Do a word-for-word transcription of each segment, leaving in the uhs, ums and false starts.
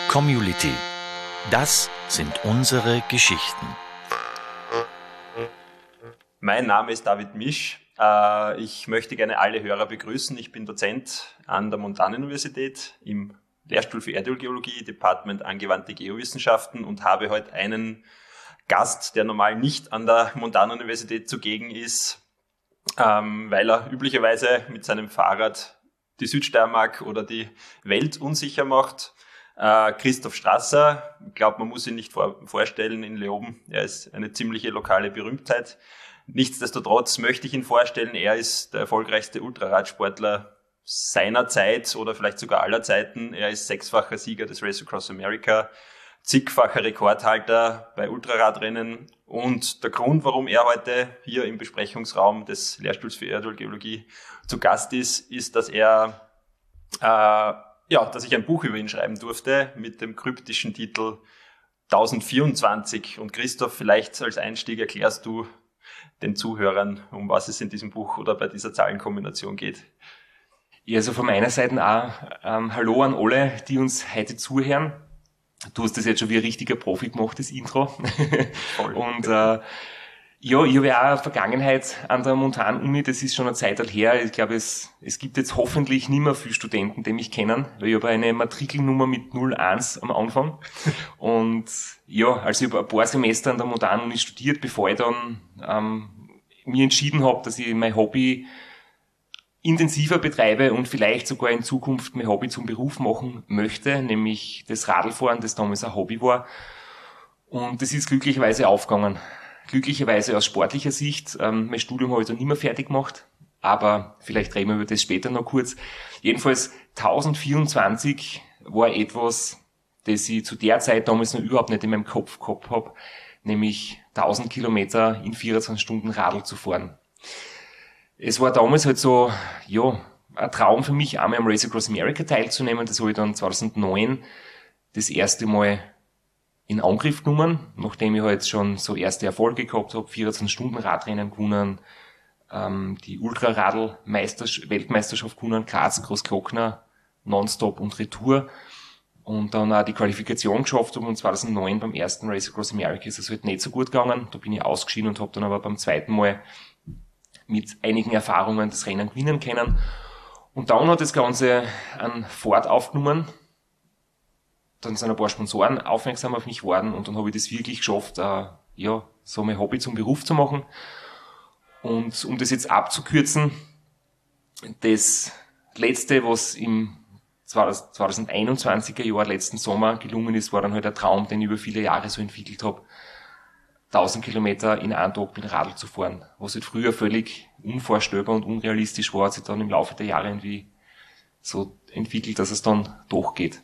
Community. Das sind unsere Geschichten. Mein Name ist David Misch. Ich möchte gerne alle Hörer begrüßen. Ich bin Dozent an der Montanuniversität im Lehrstuhl für Erdölgeologie, Department Angewandte Geowissenschaften und habe heute einen Gast, der normal nicht an der Montanuniversität zugegen ist, weil er üblicherweise mit seinem Fahrrad die Südsteiermark oder die Welt unsicher macht. Christoph Strasser, ich glaube, man muss ihn nicht vor, vorstellen in Leoben. Er ist eine ziemliche lokale Berühmtheit. Nichtsdestotrotz möchte ich ihn vorstellen. Er ist der erfolgreichste Ultraradsportler seiner Zeit oder vielleicht sogar aller Zeiten. Er ist sechsfacher Sieger des Race Across America, zigfacher Rekordhalter bei Ultraradrennen. Und der Grund, warum er heute hier im Besprechungsraum des Lehrstuhls für Erdölgeologie zu Gast ist, ist, dass er äh, ja, dass ich ein Buch über ihn schreiben durfte mit dem kryptischen Titel tausendvierundzwanzig. Und Christoph, vielleicht als Einstieg erklärst du den Zuhörern, um was es in diesem Buch oder bei dieser Zahlenkombination geht. Ja, also von meiner Seite auch ähm, Hallo an alle, die uns heute zuhören. Du hast das jetzt schon wie ein richtiger Profi gemacht, das Intro. Voll. Und äh, ja, ich habe ja auch eine Vergangenheit an der Montanuni, das ist schon eine Zeit her. Ich glaube, es es gibt jetzt hoffentlich nicht mehr viele Studenten, die mich kennen, weil ich habe eine Matrikelnummer mit null eins am Anfang. Und ja, also ich habe ein paar Semester an der Montanuni studiert, bevor ich dann ähm, mir entschieden habe, dass ich mein Hobby intensiver betreibe und vielleicht sogar in Zukunft mein Hobby zum Beruf machen möchte, nämlich das Radlfahren, das damals ein Hobby war. Und das ist glücklicherweise aufgegangen. Glücklicherweise aus sportlicher Sicht. Ähm, mein Studium habe ich dann nicht mehr fertig gemacht, aber vielleicht reden wir über das später noch kurz. Jedenfalls tausendvierundzwanzig war etwas, das ich zu der Zeit damals noch überhaupt nicht in meinem Kopf gehabt habe, nämlich tausend Kilometer in vierundzwanzig Stunden Radl zu fahren. Es war damals halt so, ja, ein Traum für mich, einmal am Race Across America teilzunehmen. Das habe ich dann zweitausendneun das erste Mal in Angriff genommen, nachdem ich halt schon so erste Erfolge gehabt habe, vierundzwanzig Stunden Radrennen gewonnen, ähm, die Ultraradl-Weltmeisterschaft gewonnen, Graz, Großglockner, Nonstop und Retour und dann auch die Qualifikation geschafft und zweitausendneun beim ersten Race Across America ist es halt nicht so gut gegangen, da bin ich ausgeschieden und habe dann aber beim zweiten Mal mit einigen Erfahrungen das Rennen gewinnen können und dann hat das Ganze an Fahrt aufgenommen. Dann sind ein paar Sponsoren aufmerksam auf mich geworden und dann habe ich das wirklich geschafft, äh, ja, so mein Hobby zum Beruf zu machen. Und um das jetzt abzukürzen, das Letzte, was im zweitausendeinundzwanziger Jahr, letzten Sommer gelungen ist, war dann halt ein Traum, den ich über viele Jahre so entwickelt habe, tausend Kilometer in einem Tag mit dem Radl zu fahren. Was halt früher völlig unvorstellbar und unrealistisch war, hat sich dann im Laufe der Jahre irgendwie so entwickelt, dass es dann doch geht.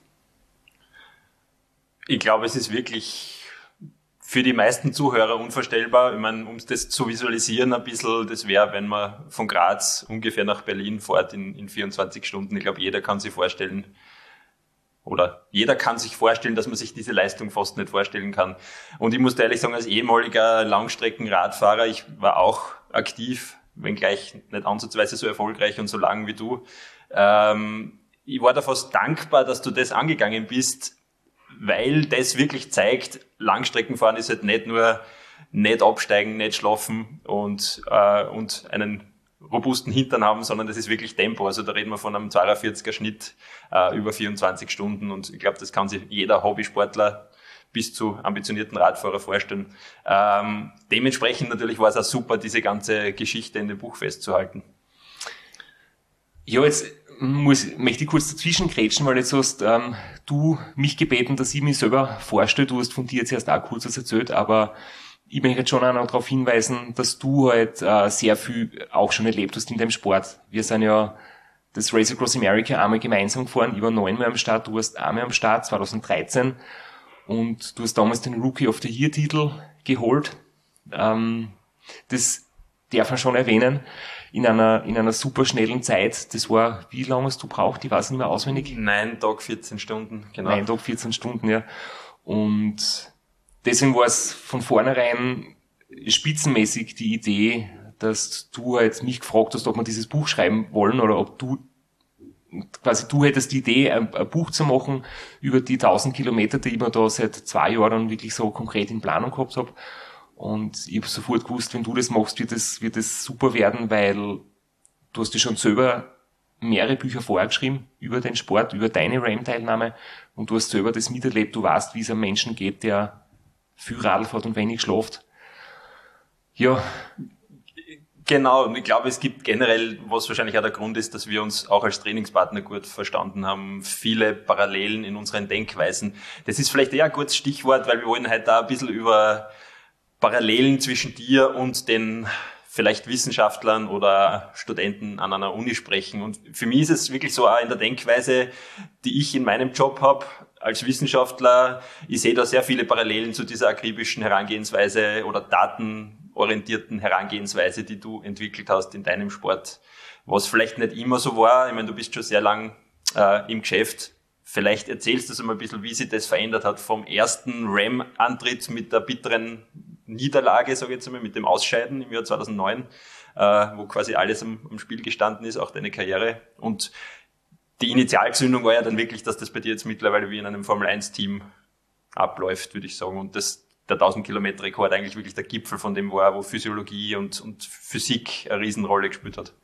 Ich glaube, es ist wirklich für die meisten Zuhörer unvorstellbar. Ich meine, um das zu visualisieren ein bisschen, das wäre, wenn man von Graz ungefähr nach Berlin fährt in, in vierundzwanzig Stunden. Ich glaube, jeder kann sich vorstellen, oder jeder kann sich vorstellen, dass man sich diese Leistung fast nicht vorstellen kann. Und ich muss ehrlich sagen, als ehemaliger Langstreckenradfahrer, ich war auch aktiv, wenngleich nicht ansatzweise so erfolgreich und so lang wie du. Ähm, ich war da fast dankbar, dass du das angegangen bist, weil das wirklich zeigt, Langstreckenfahren ist halt nicht nur nicht absteigen, nicht schlafen und äh, und einen robusten Hintern haben, sondern das ist wirklich Tempo. Also da reden wir von einem zweiundvierziger Schnitt äh, über vierundzwanzig Stunden und ich glaube, das kann sich jeder Hobbysportler bis zu ambitionierten Radfahrer vorstellen. Ähm, dementsprechend natürlich war es auch super, diese ganze Geschichte in dem Buch festzuhalten. Ja, jetzt muss, möchte ich kurz dazwischen grätschen, weil jetzt hast ähm, du mich gebeten, dass ich mich selber vorstelle. Du hast von dir jetzt erst auch kurz was erzählt, aber ich möchte jetzt schon auch noch darauf hinweisen, dass du halt äh, sehr viel auch schon erlebt hast in deinem Sport. Wir sind ja das Race Across America einmal gemeinsam gefahren. Ich war neunmal am Start, du warst einmal am Start, zweitausenddreizehn. Und du hast damals den Rookie of the Year Titel geholt. Ähm, das darf man schon erwähnen. In einer, in einer super schnellen Zeit. Das war, wie lange hast du braucht? Ich weiß nicht mehr auswendig. Neun Tage, vierzehn Stunden, genau. Neun Tage, vierzehn Stunden, ja. Und deswegen war es von vornherein spitzenmäßig die Idee, dass du halt mich gefragt hast, ob wir dieses Buch schreiben wollen oder ob du quasi du hättest die Idee, ein, ein Buch zu machen über die tausend Kilometer, die ich mir da seit zwei Jahren wirklich so konkret in Planung gehabt habe. Und ich habe sofort gewusst, wenn du das machst, wird das, wird das super werden, weil du hast ja schon selber mehrere Bücher vorher geschrieben über den Sport, über deine Ram-Teilnahme, und du hast selber das miterlebt, du weißt, wie es einem Menschen geht, der viel Radl fährt und wenig schläft. Ja. Genau, und ich glaube, es gibt generell, was wahrscheinlich auch der Grund ist, dass wir uns auch als Trainingspartner gut verstanden haben, viele Parallelen in unseren Denkweisen. Das ist vielleicht eher ein gutes Stichwort, weil wir wollen heute da ein bisschen über Parallelen zwischen dir und den vielleicht Wissenschaftlern oder Studenten an einer Uni sprechen. Und für mich ist es wirklich so auch in der Denkweise, die ich in meinem Job habe als Wissenschaftler. Ich sehe da sehr viele Parallelen zu dieser akribischen Herangehensweise oder datenorientierten Herangehensweise, die du entwickelt hast in deinem Sport, was vielleicht nicht immer so war. Ich meine, du bist schon sehr lang äh, im Geschäft. Vielleicht erzählst du uns mal ein bisschen, wie sich das verändert hat vom ersten Ram-Antritt mit der bitteren Niederlage, sage ich jetzt einmal, mit dem Ausscheiden im Jahr zweitausendneun, äh, wo quasi alles am, am Spiel gestanden ist, auch deine Karriere. Und die Initialzündung war ja dann wirklich, dass das bei dir jetzt mittlerweile wie in einem Formel eins Team abläuft, würde ich sagen. Und das, der tausend Kilometer Rekord eigentlich wirklich der Gipfel von dem war, wo Physiologie und, und Physik eine Riesenrolle gespielt hat.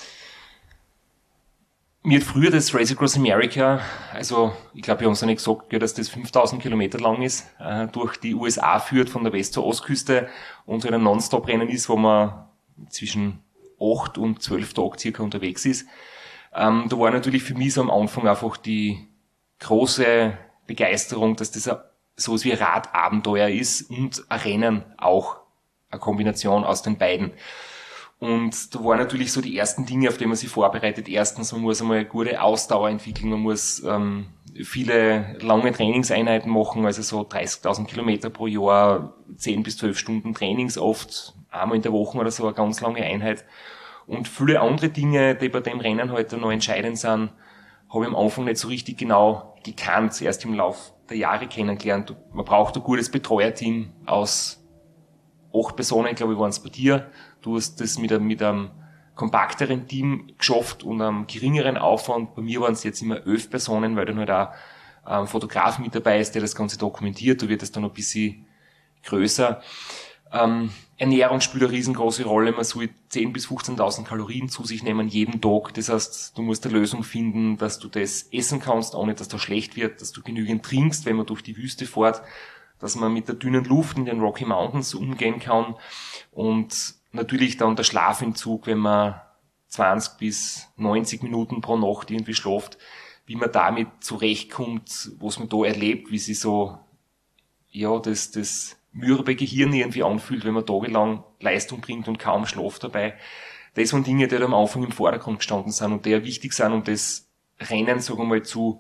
Mir hat früher das Race Across America, also ich glaube, wir haben es ja nicht gesagt, ja, dass das fünftausend Kilometer lang ist, äh, durch die U S A führt, von der West- zur Ostküste, und so ein Non-Stop-Rennen ist, wo man zwischen acht und zwölf Tage circa unterwegs ist. Ähm, da war natürlich für mich so am Anfang einfach die große Begeisterung, dass das so was wie ein Radabenteuer ist und ein Rennen auch, eine Kombination aus den beiden. Und da waren natürlich so die ersten Dinge, auf die man sich vorbereitet. Erstens, man muss einmal eine gute Ausdauer entwickeln, man muss ähm, viele lange Trainingseinheiten machen, also so dreißigtausend Kilometer pro Jahr, zehn bis zwölf Stunden Trainings oft, einmal in der Woche oder so, eine ganz lange Einheit. Und viele andere Dinge, die bei dem Rennen heute noch entscheidend sind, habe ich am Anfang nicht so richtig genau gekannt, erst im Lauf der Jahre kennengelernt. Man braucht ein gutes Betreuerteam aus acht Personen, glaube ich, waren es bei dir. Du hast das mit einem, mit einem kompakteren Team geschafft und einem geringeren Aufwand. Bei mir waren es jetzt immer elf Personen, weil dann halt auch ein Fotograf mit dabei ist, der das Ganze dokumentiert. Da wird es dann noch ein bisschen größer. Ähm, Ernährung spielt eine riesengroße Rolle. Man soll zehntausend bis fünfzehntausend Kalorien zu sich nehmen jeden Tag. Das heißt, du musst eine Lösung finden, dass du das essen kannst, ohne dass das schlecht wird, dass du genügend trinkst, wenn man durch die Wüste fährt, dass man mit der dünnen Luft in den Rocky Mountains umgehen kann, und natürlich dann der Schlafentzug, wenn man zwanzig bis neunzig Minuten pro Nacht irgendwie schläft, wie man damit zurechtkommt, was man da erlebt, wie sich so, ja, das, das mürbe Gehirn irgendwie anfühlt, wenn man tagelang Leistung bringt und kaum Schlaf dabei. Das waren Dinge, die am Anfang im Vordergrund gestanden sind und die ja wichtig sind, um das Rennen, sagen wir mal, zu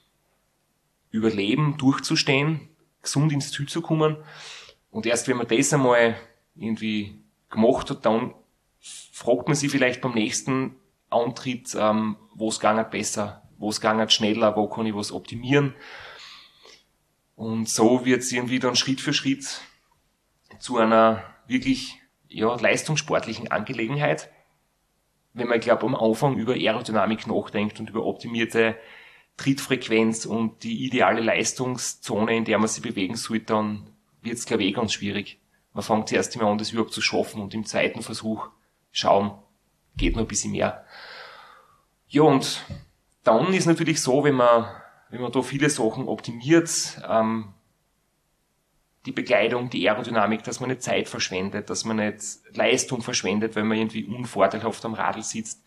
überleben, durchzustehen, gesund ins Ziel zu kommen. Und erst wenn man das einmal irgendwie gemacht hat, dann fragt man sich vielleicht beim nächsten Antritt, ähm, wo es geht besser, wo es geht schneller, wo kann ich was optimieren. Und so wird es irgendwie dann Schritt für Schritt zu einer wirklich, ja, leistungssportlichen Angelegenheit. Wenn man, ich glaube, am Anfang über Aerodynamik nachdenkt und über optimierte Trittfrequenz und die ideale Leistungszone, in der man sich bewegen sollte, dann wird es, glaube ich, eh ganz schwierig. Man fängt zuerst immer an, das überhaupt zu schaffen, und im zweiten Versuch schauen, geht noch ein bisschen mehr. Ja, und dann ist natürlich so, wenn man, wenn man da viele Sachen optimiert, ähm, die Bekleidung, die Aerodynamik, dass man nicht Zeit verschwendet, dass man nicht Leistung verschwendet, weil man irgendwie unvorteilhaft am Radl sitzt,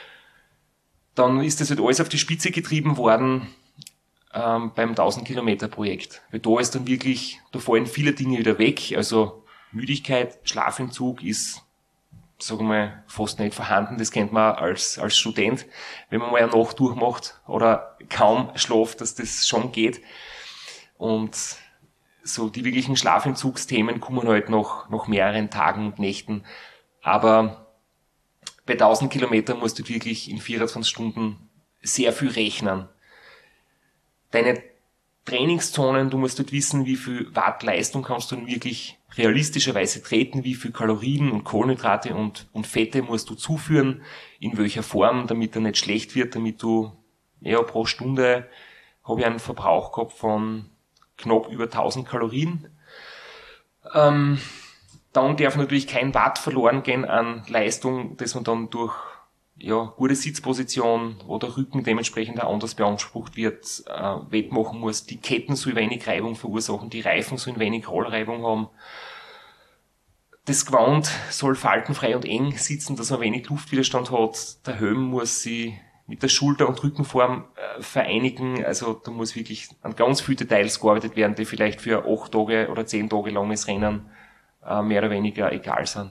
dann ist das halt alles auf die Spitze getrieben worden ähm, beim tausend Kilometer Projekt. Weil da ist dann wirklich, da fallen viele Dinge wieder weg. Also Müdigkeit, Schlafentzug ist, sagen wir mal, fast nicht vorhanden. Das kennt man als, als Student, wenn man mal eine Nacht durchmacht oder kaum schläft, dass das schon geht. Und so die wirklichen Schlafentzugsthemen kommen halt nach, nach mehreren Tagen und Nächten. Aber bei tausend Kilometern musst du wirklich in vierundzwanzig Stunden sehr viel rechnen. Deine Trainingszonen, du musst dort wissen, wie viel Watt Leistung kannst du wirklich realistischerweise treten, wie viel Kalorien und Kohlenhydrate und, und Fette musst du zuführen, in welcher Form, damit er nicht schlecht wird, damit du ja, pro Stunde habe ich einen Verbrauch gehabt von knapp über tausend Kalorien. Ähm, dann darf natürlich kein Watt verloren gehen an Leistung, dass man dann durch ja, gute Sitzposition oder Rücken dementsprechend auch anders beansprucht wird, äh, wettmachen muss. Die Ketten sollen wenig Reibung verursachen, die Reifen sollen wenig Rollreibung haben. Das Gewand soll faltenfrei und eng sitzen, dass man wenig Luftwiderstand hat. Der Helm muss sie mit der Schulter- und Rückenform äh, vereinigen. Also da muss wirklich an ganz vielen Details gearbeitet werden, die vielleicht für acht Tage oder zehn Tage langes Rennen äh, mehr oder weniger egal sind.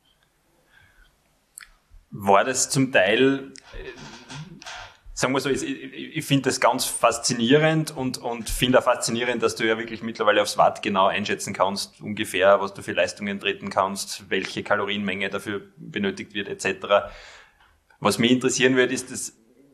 War das zum Teil, sagen wir so, ich, ich finde das ganz faszinierend und, und finde auch faszinierend, dass du ja wirklich mittlerweile aufs Watt genau einschätzen kannst, ungefähr, was du für Leistungen treten kannst, welche Kalorienmenge dafür benötigt wird, et cetera. Was mich interessieren würde, ist das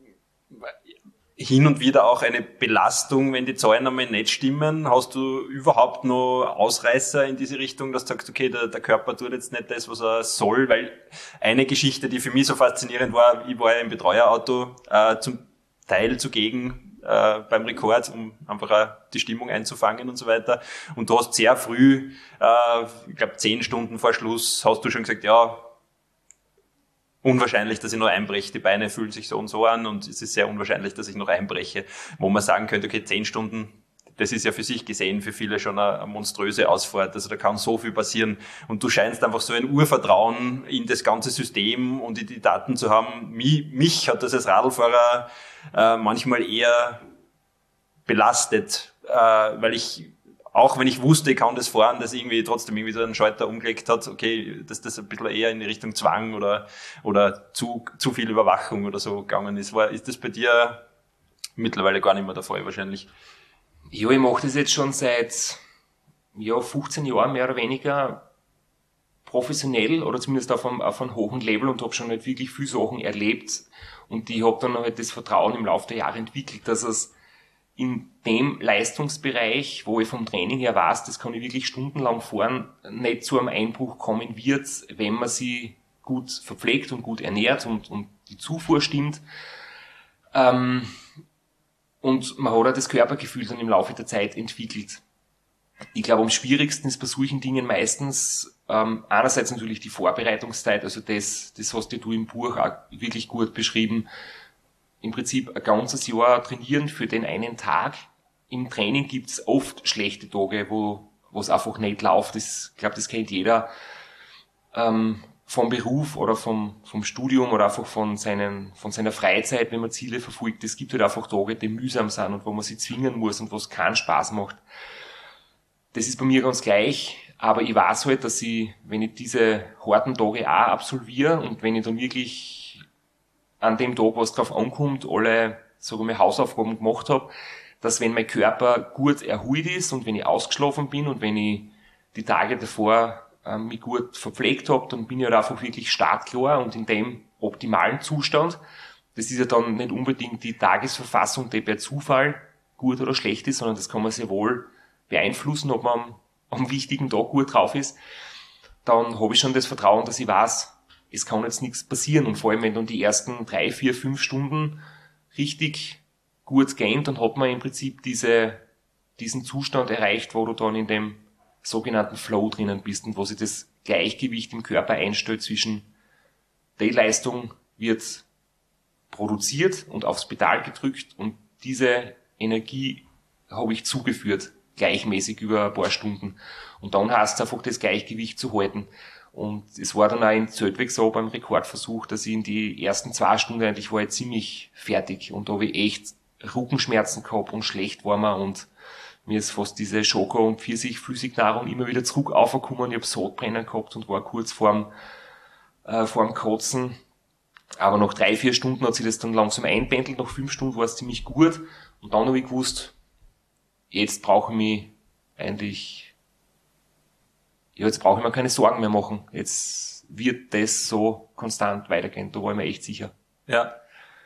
hin und wieder auch eine Belastung, wenn die Zahlen einmal nicht stimmen. Hast du überhaupt noch Ausreißer in diese Richtung, dass du sagst, okay, der, der Körper tut jetzt nicht das, was er soll? Weil eine Geschichte, die für mich so faszinierend war, ich war ja im Betreuerauto äh, zum Teil zugegen äh, beim Rekord, um einfach auch die Stimmung einzufangen und so weiter. Und du hast sehr früh, äh, ich glaube zehn Stunden vor Schluss, hast du schon gesagt, ja, unwahrscheinlich, dass ich noch einbreche. Die Beine fühlen sich so und so an und es ist sehr unwahrscheinlich, dass ich noch einbreche. Wo man sagen könnte, okay, zehn Stunden, das ist ja für sich gesehen für viele schon eine, eine monströse Ausfahrt. Also da kann so viel passieren. Und du scheinst einfach so ein Urvertrauen in das ganze System und in die Daten zu haben. Mich, mich hat das als Radlfahrer äh, manchmal eher belastet, äh, weil ich auch wenn ich wusste, ich kann das fahren, dass irgendwie trotzdem irgendwie so einen Schalter umgelegt hat, okay, dass das ein bisschen eher in die Richtung Zwang oder, oder zu, zu viel Überwachung oder so gegangen ist. War, ist das bei dir mittlerweile gar nicht mehr der Fall wahrscheinlich? Ja, ich mache das jetzt schon seit, ja, fünfzehn Jahren mehr oder weniger professionell oder zumindest auf einem, auf einem hohen Level und habe schon halt wirklich viele Sachen erlebt und ich habe dann halt das Vertrauen im Laufe der Jahre entwickelt, dass es in dem Leistungsbereich, wo ich vom Training her weiß, das kann ich wirklich stundenlang fahren, nicht zu einem Einbruch kommen wird, wenn man sie gut verpflegt und gut ernährt und, und die Zufuhr stimmt. Ähm, und man hat auch das Körpergefühl dann im Laufe der Zeit entwickelt. Ich glaube, am schwierigsten ist bei solchen Dingen meistens ähm, einerseits natürlich die Vorbereitungszeit, also das, das hast du im Buch auch wirklich gut beschrieben, im Prinzip ein ganzes Jahr trainieren für den einen Tag. Im Training gibt's oft schlechte Tage, wo es einfach nicht läuft. Das, ich glaube, das kennt jeder ähm, vom Beruf oder vom, vom Studium oder einfach von, seinen, von seiner Freizeit, wenn man Ziele verfolgt. Es gibt halt einfach Tage, die mühsam sind und wo man sich zwingen muss und wo es keinen Spaß macht. Das ist bei mir ganz gleich, aber ich weiß halt, dass ich, wenn ich diese harten Tage auch absolviere und wenn ich dann wirklich an dem Tag, was drauf ankommt, alle, sagen wir mal, Hausaufgaben gemacht habe, dass wenn mein Körper gut erholt ist und wenn ich ausgeschlafen bin und wenn ich die Tage davor ähm, mich gut verpflegt habe, dann bin ich halt einfach wirklich startklar und in dem optimalen Zustand. Das ist ja dann nicht unbedingt die Tagesverfassung, die per Zufall gut oder schlecht ist, sondern das kann man sehr wohl beeinflussen, ob man am, am wichtigen Tag gut drauf ist. Dann habe ich schon das Vertrauen, dass ich weiß, es kann jetzt nichts passieren und vor allem, wenn dann die ersten drei, vier, fünf Stunden richtig gut gehen, dann hat man im Prinzip diese, diesen Zustand erreicht, wo du dann in dem sogenannten Flow drinnen bist und wo sich das Gleichgewicht im Körper einstellt zwischen die Leistung wird produziert und aufs Pedal gedrückt und diese Energie habe ich zugeführt, gleichmäßig über ein paar Stunden. Und dann heißt es einfach, das Gleichgewicht zu halten. Und es war dann auch in Zeltweg so beim Rekordversuch, dass ich in die ersten zwei Stunden eigentlich war ich ziemlich fertig. Und da habe ich echt Rückenschmerzen gehabt und schlecht war mir und mir ist fast diese Schoko- und Pfirsich-Flüssignahrung immer wieder zurück aufgekommen. Ich habe Sodbrennen gehabt und war kurz vorm, äh, vorm Kotzen. Aber nach drei, vier Stunden hat sich das dann langsam einpendelt. Nach fünf Stunden war es ziemlich gut. Und dann habe ich gewusst, jetzt brauche ich mich eigentlich ja, jetzt brauche ich mir keine Sorgen mehr machen. Jetzt wird das so konstant weitergehen. Da war ich mir echt sicher. Ja.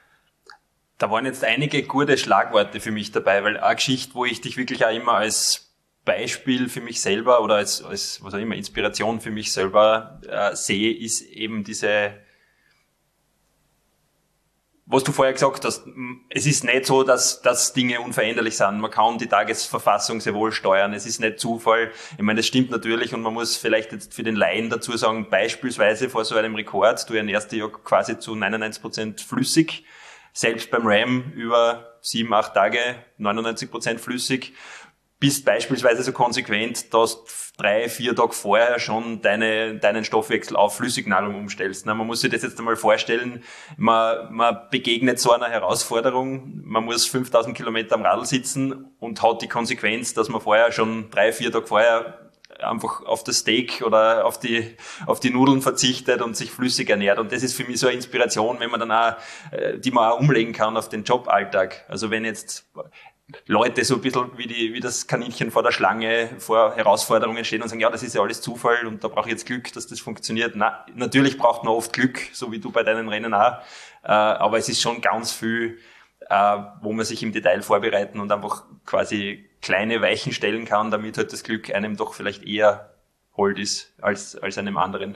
Da waren jetzt einige gute Schlagworte für mich dabei, weil eine Geschichte, wo ich dich wirklich auch immer als Beispiel für mich selber oder als, als was auch immer, Inspiration für mich selber äh, sehe, ist eben diese was du vorher gesagt hast, es ist nicht so, dass, dass Dinge unveränderlich sind. Man kann die Tagesverfassung sehr wohl steuern. Es ist nicht Zufall. Ich meine, das stimmt natürlich und man muss vielleicht jetzt für den Laien dazu sagen, beispielsweise vor so einem Rekord, du ernährst dich ja quasi zu neunundneunzig Prozent flüssig. Selbst beim Ram über sieben, acht Tage neunundneunzig Prozent flüssig. Bist beispielsweise so konsequent, dass du drei, vier Tage vorher schon deine, deinen Stoffwechsel auf Flüssignahrung umstellst. Na, man muss sich das jetzt einmal vorstellen, man, man begegnet so einer Herausforderung, man muss fünftausend Kilometer am Radl sitzen und hat die Konsequenz, dass man vorher schon drei, vier Tage vorher einfach auf das Steak oder auf die, auf die Nudeln verzichtet und sich flüssig ernährt. Und das ist für mich so eine Inspiration, wenn man dann auch, die man auch umlegen kann auf den Joballtag. Also wenn jetzt Leute so ein bisschen wie die, wie das Kaninchen vor der Schlange vor Herausforderungen stehen und sagen, ja, das ist ja alles Zufall und da brauche ich jetzt Glück, dass das funktioniert. Na, natürlich braucht man oft Glück, so wie du bei deinen Rennen auch. Äh, aber es ist schon ganz viel, äh, wo man sich im Detail vorbereiten und einfach quasi kleine Weichen stellen kann, damit halt das Glück einem doch vielleicht eher hold ist als, als einem anderen.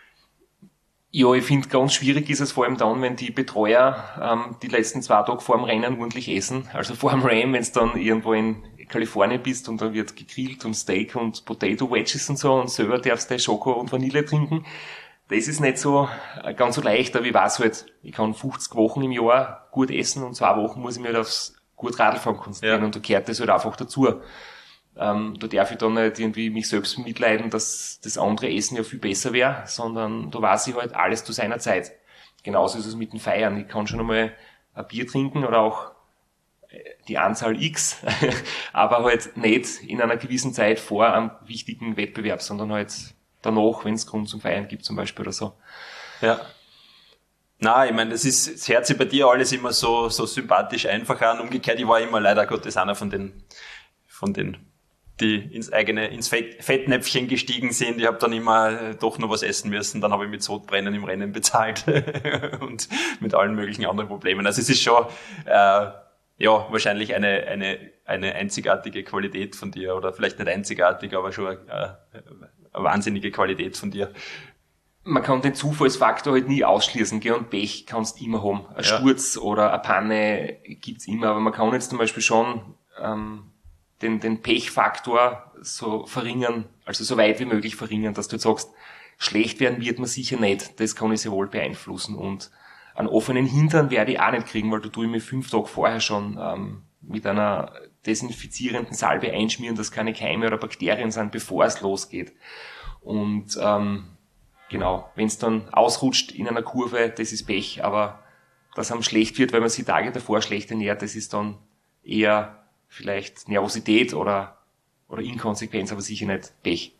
Ja, ich finde, ganz schwierig ist es vor allem dann, wenn die Betreuer ähm, die letzten zwei Tage vor dem Rennen ordentlich essen. Also vor dem Rennen, wenn du dann irgendwo in Kalifornien bist und dann wird gegrillt und Steak und Potato Wedges und so und selber darfst du Schoko und Vanille trinken. Das ist nicht so äh, ganz so leicht, aber ich weiß halt, ich kann fünfzig Wochen im Jahr gut essen und zwei Wochen muss ich mich halt aufs gut Radlfahren konzentrieren, ja. Und da gehört das halt einfach dazu. Ähm, da darf ich dann nicht irgendwie mich selbst mitleiden, dass das andere Essen ja viel besser wäre, sondern da weiß ich halt alles zu seiner Zeit. Genauso ist es mit den Feiern. Ich kann schon einmal ein Bier trinken oder auch die Anzahl X, aber halt nicht in einer gewissen Zeit vor einem wichtigen Wettbewerb, sondern halt danach, wenn es Grund zum Feiern gibt zum Beispiel oder so. Ja. Na, ich meine, das ist, das hört sich bei dir alles immer so, so sympathisch einfach an. Umgekehrt, ich war immer leider Gottes einer von den, von den, die ins eigene, ins Fett, Fettnäpfchen gestiegen sind. Ich habe dann immer doch noch was essen müssen. Dann habe ich mit Sodbrennen im Rennen bezahlt und mit allen möglichen anderen Problemen. Also es ist schon, äh, ja, wahrscheinlich eine, eine, eine einzigartige Qualität von dir oder vielleicht nicht einzigartig, aber schon eine, eine wahnsinnige Qualität von dir. Man kann den Zufallsfaktor halt nie ausschließen, gell? Und Pech kannst du immer haben. Ein ja. Sturz oder eine Panne gibt's immer, aber man kann jetzt zum Beispiel schon ähm, den, den Pechfaktor so verringern, also so weit wie möglich verringern, dass du jetzt sagst, schlecht werden wird man sicher nicht, das kann ich sehr wohl beeinflussen und einen offenen Hintern werde ich auch nicht kriegen, weil du tue ich mir fünf Tage vorher schon ähm, mit einer desinfizierenden Salbe einschmieren, dass keine Keime oder Bakterien sind, bevor es losgeht. Und ähm, genau, wenn es dann ausrutscht in einer Kurve, das ist Pech, aber dass einem schlecht wird, weil man sich Tage davor schlecht ernährt, das ist dann eher vielleicht Nervosität oder, oder Inkonsequenz, aber sicher nicht Pech.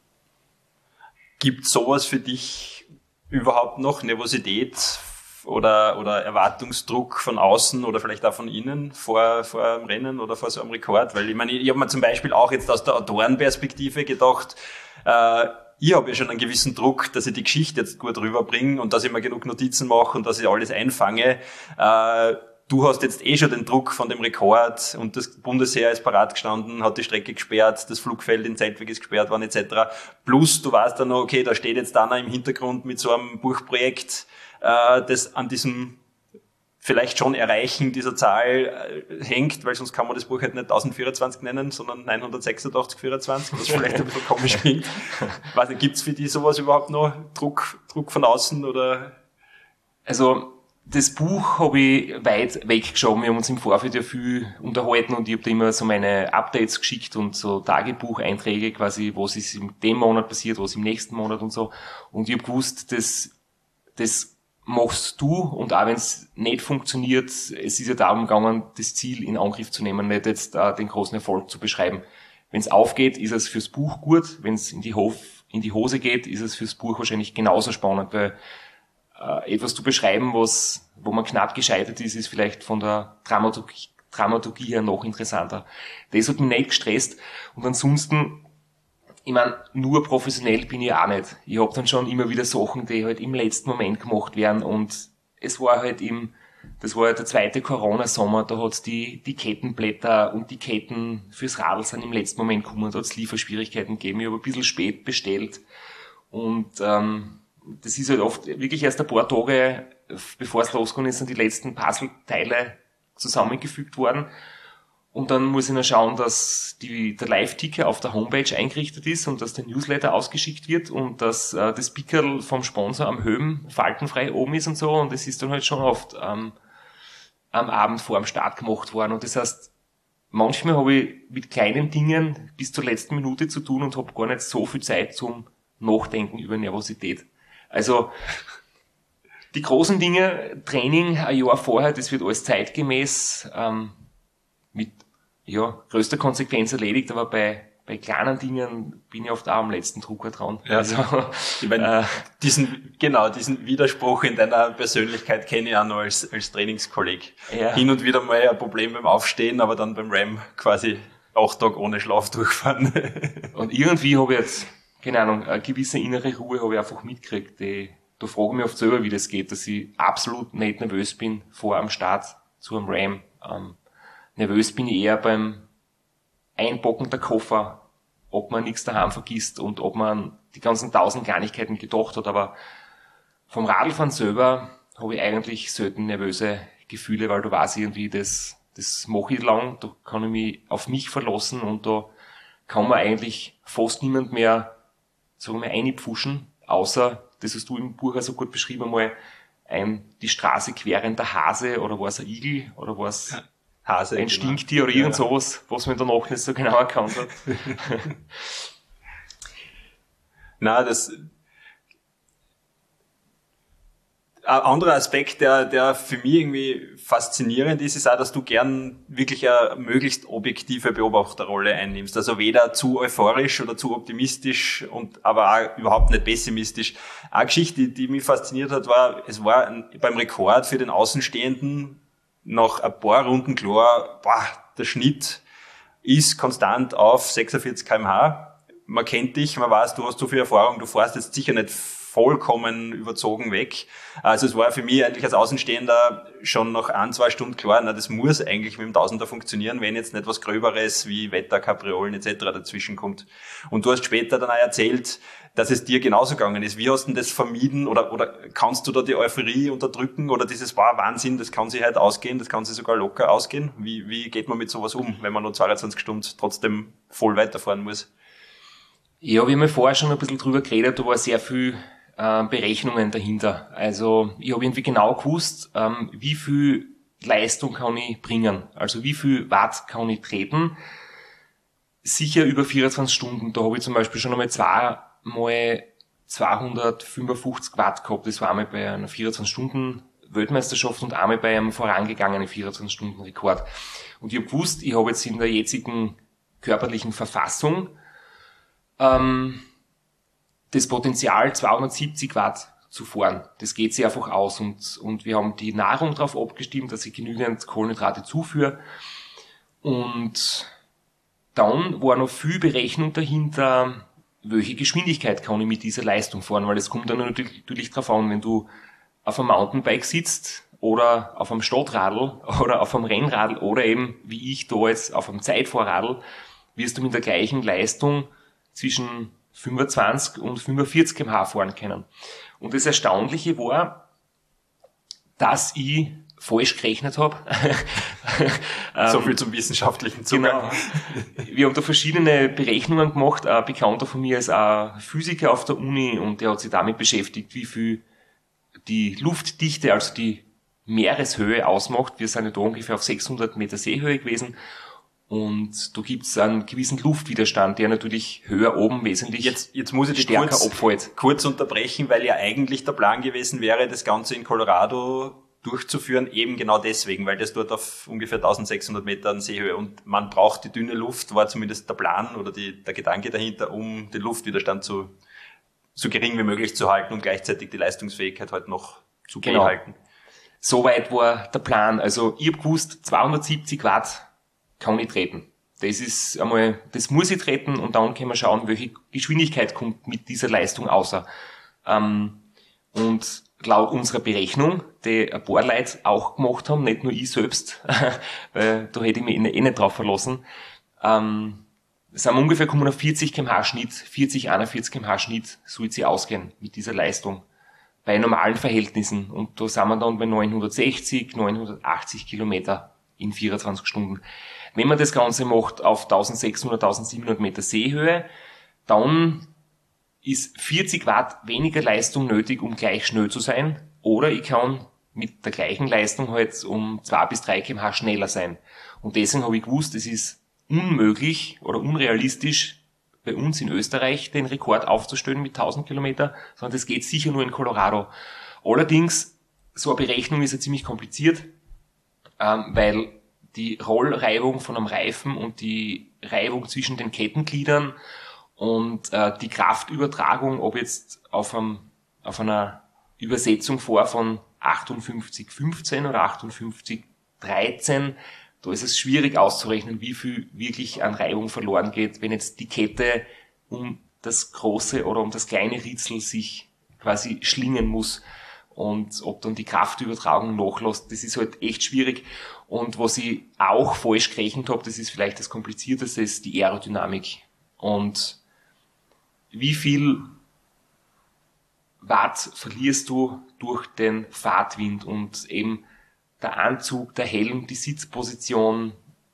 Gibt sowas für dich überhaupt noch, Nervosität oder, oder Erwartungsdruck von außen oder vielleicht auch von innen vor, vor einem Rennen oder vor so einem Rekord? Weil ich meine, ich habe mir zum Beispiel auch jetzt aus der Autorenperspektive gedacht, äh, ich habe ja schon einen gewissen Druck, dass ich die Geschichte jetzt gut rüberbringe und dass ich mir genug Notizen mache und dass ich alles einfange. Äh, du hast jetzt eh schon den Druck von dem Rekord und das Bundesheer ist parat gestanden, hat die Strecke gesperrt, das Flugfeld in Zeltweg ist gesperrt worden et cetera. Plus du weißt dann noch, okay, da steht jetzt einer im Hintergrund mit so einem Buchprojekt, äh, das an diesem vielleicht schon Erreichen dieser Zahl äh, hängt, weil sonst kann man das Buch halt nicht tausendvierundzwanzig nennen, sondern neunhundertsechsundachtzig vierundzwanzig, was vielleicht ein bisschen komisch klingt. Weiß nicht, gibt's für die sowas überhaupt noch? Druck, Druck von außen oder? Also, das Buch habe ich weit weggeschoben. Wir haben uns im Vorfeld ja viel unterhalten und ich habe da immer so meine Updates geschickt und so Tagebucheinträge quasi, was ist in dem Monat passiert, was im nächsten Monat und so. Und ich habe gewusst, das, das machst du und auch wenn es nicht funktioniert, es ist ja darum gegangen, das Ziel in Angriff zu nehmen, nicht jetzt äh, den großen Erfolg zu beschreiben. Wenn es aufgeht, ist es fürs Buch gut. Wenn es in die Hof, in die Hose geht, ist es fürs Buch wahrscheinlich genauso spannend, weil äh, etwas zu beschreiben, was, wo man knapp gescheitert ist, ist vielleicht von der Dramaturgie, Dramaturgie her noch interessanter. Das hat mich nicht gestresst und ansonsten, ich meine, nur professionell bin ich auch nicht. Ich habe dann schon immer wieder Sachen, die halt im letzten Moment gemacht werden und es war halt im, das war halt der zweite Corona-Sommer, da hat's die, die Kettenblätter und die Ketten fürs Radl sind im letzten Moment gekommen, da hat's Lieferschwierigkeiten gegeben, ich habe ein bisschen spät bestellt und ähm, das ist halt oft wirklich erst ein paar Tage, bevor es losgegangen ist, sind die letzten Puzzleteile zusammengefügt worden. Und dann muss ich noch schauen, dass die, der Live-Ticker auf der Homepage eingerichtet ist und dass der Newsletter ausgeschickt wird und dass äh, das Pickerl vom Sponsor am Höhen faltenfrei oben ist und so. Und das ist dann halt schon oft ähm, am Abend vor dem Start gemacht worden. Und das heißt, manchmal habe ich mit kleinen Dingen bis zur letzten Minute zu tun und habe gar nicht so viel Zeit zum Nachdenken über Nervosität. Also die großen Dinge, Training ein Jahr vorher, das wird alles zeitgemäß ähm, mit ja, größter Konsequenz erledigt, aber bei bei kleinen Dingen bin ich oft auch am letzten Drucker dran. Ja. Also, ich meine, äh, diesen, genau, diesen Widerspruch in deiner Persönlichkeit kenne ich auch noch als, als Trainingskolleg. Ja. Hin und wieder mal ein Problem beim Aufstehen, aber dann beim Ram quasi acht Tage ohne Schlaf durchfahren. Und irgendwie habe ich jetzt, keine Ahnung, eine gewisse innere Ruhe habe ich einfach mitgekriegt. Die, da frage ich mich oft selber, wie das geht, dass ich absolut nicht nervös bin vor am Start zu einem Ram. Ähm, nervös bin ich eher beim Einpacken der Koffer, ob man nichts daheim vergisst und ob man die ganzen tausend Kleinigkeiten gedacht hat, aber vom Radlfahren selber habe ich eigentlich selten nervöse Gefühle, weil da weiß ich irgendwie, das, das mache ich lang, da kann ich mich auf mich verlassen und da kann man eigentlich fast niemand mehr, sagen wir, einpfuschen, außer, das hast du im Buch auch so gut beschrieben einmal, ein die Straße querender Hase oder war es ein Igel oder war es ja. Hase, ein genau. Stinktier oder irgend sowas, was man danach nicht so genau erkannt hat. Na, das, ein anderer Aspekt, der, der für mich irgendwie faszinierend ist, ist auch, dass du gern wirklich eine möglichst objektive Beobachterrolle einnimmst. Also weder zu euphorisch oder zu optimistisch und aber auch überhaupt nicht pessimistisch. Eine Geschichte, die, die mich fasziniert hat, war, es war ein, beim Rekord für den Außenstehenden nach ein paar Runden klar, boah, der Schnitt ist konstant auf sechsundvierzig Kilometer pro Stunde. Man kennt dich, man weiß, du hast so viel Erfahrung, du fährst jetzt sicher nicht vollkommen überzogen weg. Also es war für mich eigentlich als Außenstehender schon nach ein, zwei Stunden klar, na, das muss eigentlich mit dem Tausender funktionieren, wenn jetzt nicht was Gröberes wie Wetter, Kapriolen et cetera dazwischen kommt. Und du hast später dann auch erzählt, dass es dir genauso gegangen ist. Wie hast du denn das vermieden oder, oder kannst du da die Euphorie unterdrücken oder dieses, wow, Wahnsinn, das kann sich halt ausgehen, das kann sich sogar locker ausgehen? Wie, wie geht man mit sowas um, wenn man nur zweiundzwanzig Stunden trotzdem voll weiterfahren muss? Ja, wir haben ja vorher schon ein bisschen drüber geredet, da war sehr viel äh, Berechnungen dahinter. Also ich habe irgendwie genau gewusst, ähm, wie viel Leistung kann ich bringen, also wie viel Watt kann ich treten. Sicher über vierundzwanzig Stunden, da habe ich zum Beispiel schon einmal zweimal zweihundertfünfundfünfzig Watt gehabt. Das war einmal bei einer vierundzwanzig Stunden Weltmeisterschaft und einmal bei einem vorangegangenen vierundzwanzig Stunden Rekord. Und ich habe gewusst, ich habe jetzt in der jetzigen körperlichen Verfassung ähm, das Potenzial zweihundertsiebzig Watt zu fahren. Das geht sich einfach aus und, und wir haben die Nahrung darauf abgestimmt, dass ich genügend Kohlenhydrate zuführe. Und dann war noch viel Berechnung dahinter, welche Geschwindigkeit kann ich mit dieser Leistung fahren, weil es kommt dann natürlich, natürlich drauf an, wenn du auf einem Mountainbike sitzt oder auf einem Stadtradl oder auf einem Rennradl oder eben, wie ich da jetzt, auf einem Zeitfahrradl, wirst du mit der gleichen Leistung zwischen fünfundzwanzig und fünfundvierzig Kilometer pro Stunde fahren können. Und das Erstaunliche war, dass ich falsch gerechnet habe. So viel zum wissenschaftlichen Zugang. Genau. Wir haben da verschiedene Berechnungen gemacht. Ein Bekannter von mir ist auch Physiker auf der Uni und der hat sich damit beschäftigt, wie viel die Luftdichte, also die Meereshöhe ausmacht. Wir sind ja da ungefähr auf sechshundert Meter Seehöhe gewesen. Und da gibt's einen gewissen Luftwiderstand, der natürlich höher oben wesentlich jetzt, jetzt muss ich dich stärker kurz, abfällt. kurz unterbrechen, weil ja eigentlich der Plan gewesen wäre, das Ganze in Colorado durchzuführen, eben genau deswegen, weil das dort auf ungefähr eintausendsechshundert Metern Seehöhe und man braucht die dünne Luft, war zumindest der Plan oder die, der Gedanke dahinter, um den Luftwiderstand zu, so gering wie möglich zu halten und gleichzeitig die Leistungsfähigkeit halt noch zu genau. behalten. Soweit war der Plan. Also ich habe gewusst, zweihundertsiebzig Watt kann ich treten. Das ist einmal, das muss ich treten und dann können wir schauen, welche Geschwindigkeit kommt mit dieser Leistung außer. Ähm, und laut unserer Berechnung, die ein paar Leute auch gemacht haben, nicht nur ich selbst, weil da hätte ich mich eh nicht drauf verlassen, ähm, sind wir ungefähr kommen auf vierzig Kilometer pro Stunde Schnitt, vierzig, einundvierzig Kilometer pro Stunde Schnitt soll sie ausgehen mit dieser Leistung. bei normalen Verhältnissen. Und da sind wir dann bei neunhundertsechzig, neunhundertachtzig Kilometer in vierundzwanzig Stunden. Wenn man das Ganze macht auf eintausendsechshundert, eintausendsiebenhundert Meter Seehöhe, dann ist vierzig Watt weniger Leistung nötig, um gleich schnell zu sein. Oder ich kann mit der gleichen Leistung halt um zwei bis drei Kilometer pro Stunde schneller sein. Und deswegen habe ich gewusst, es ist unmöglich oder unrealistisch, bei uns in Österreich den Rekord aufzustellen mit tausend Kilometer, sondern das geht sicher nur in Colorado. Allerdings, so eine Berechnung ist ja ziemlich kompliziert, ähm, weil die Rollreibung von einem Reifen und die Reibung zwischen den Kettengliedern und äh, die Kraftübertragung, ob jetzt auf, einem, auf einer Übersetzung vor von achtundfünfzig fünfzehn oder achtundfünfzig dreizehn, da ist es schwierig auszurechnen, wie viel wirklich an Reibung verloren geht, wenn jetzt die Kette um das große oder um das kleine Ritzel sich quasi schlingen muss und ob dann die Kraftübertragung nachlässt. Das ist halt echt schwierig. Und was ich auch falsch gerechnet habe, das ist vielleicht das Komplizierteste, ist die Aerodynamik. Und wie viel Watt verlierst du durch den Fahrtwind und eben der Anzug, der Helm, die Sitzposition,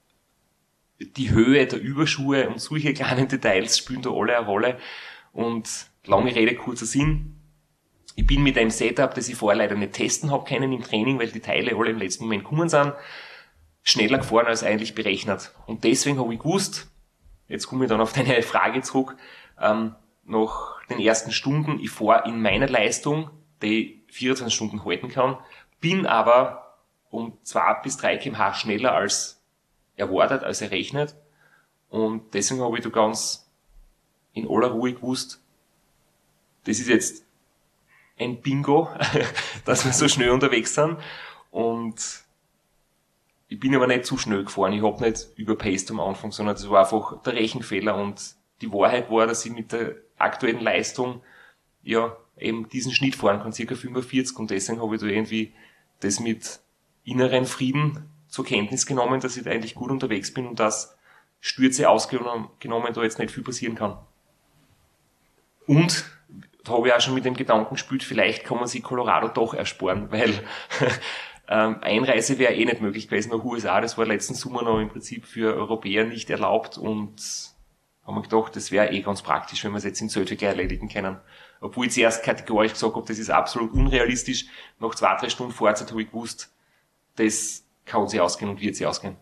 die Höhe der Überschuhe und solche kleinen Details spielen da alle eine Rolle. Und lange Rede, kurzer Sinn. Ich bin mit einem Setup, das ich vorher leider nicht testen habe können im Training, weil die Teile alle im letzten Moment gekommen sind, schneller gefahren als eigentlich berechnet. Und deswegen habe ich gewusst, jetzt komme ich dann auf deine Frage zurück, ähm, nach den ersten Stunden, ich fahre in meiner Leistung, die ich vierundzwanzig Stunden halten kann, bin aber um zwei bis drei Kilometer pro Stunde schneller als erwartet, als errechnet. Und deswegen habe ich da ganz in aller Ruhe gewusst, das ist jetzt ein Bingo, dass wir so schnell unterwegs sind. Und ich bin aber nicht zu schnell gefahren. Ich habe nicht überpaced am Anfang, sondern das war einfach der Rechenfehler. Und die Wahrheit war, dass ich mit der aktuellen Leistung ja eben diesen Schnitt fahren kann, circa fünfundvierzig. Und deswegen habe ich da irgendwie das mit inneren Frieden zur Kenntnis genommen, dass ich da eigentlich gut unterwegs bin und dass Stürze ausgenommen da jetzt nicht viel passieren kann. Und da habe ich auch schon mit dem Gedanken gespielt, vielleicht kann man sich Colorado doch ersparen, weil ähm, Einreise wäre eh nicht möglich gewesen nach U S A. Das war letzten Sommer noch im Prinzip für Europäer nicht erlaubt und haben wir gedacht, das wäre eh ganz praktisch, wenn wir es jetzt in Zölte gleich erledigen können. Obwohl ich zuerst kategorisch gesagt habe, das ist absolut unrealistisch. Nach zwei, drei Stunden Fahrzeit habe ich gewusst, das kann sich ausgehen und wird sich ausgehen.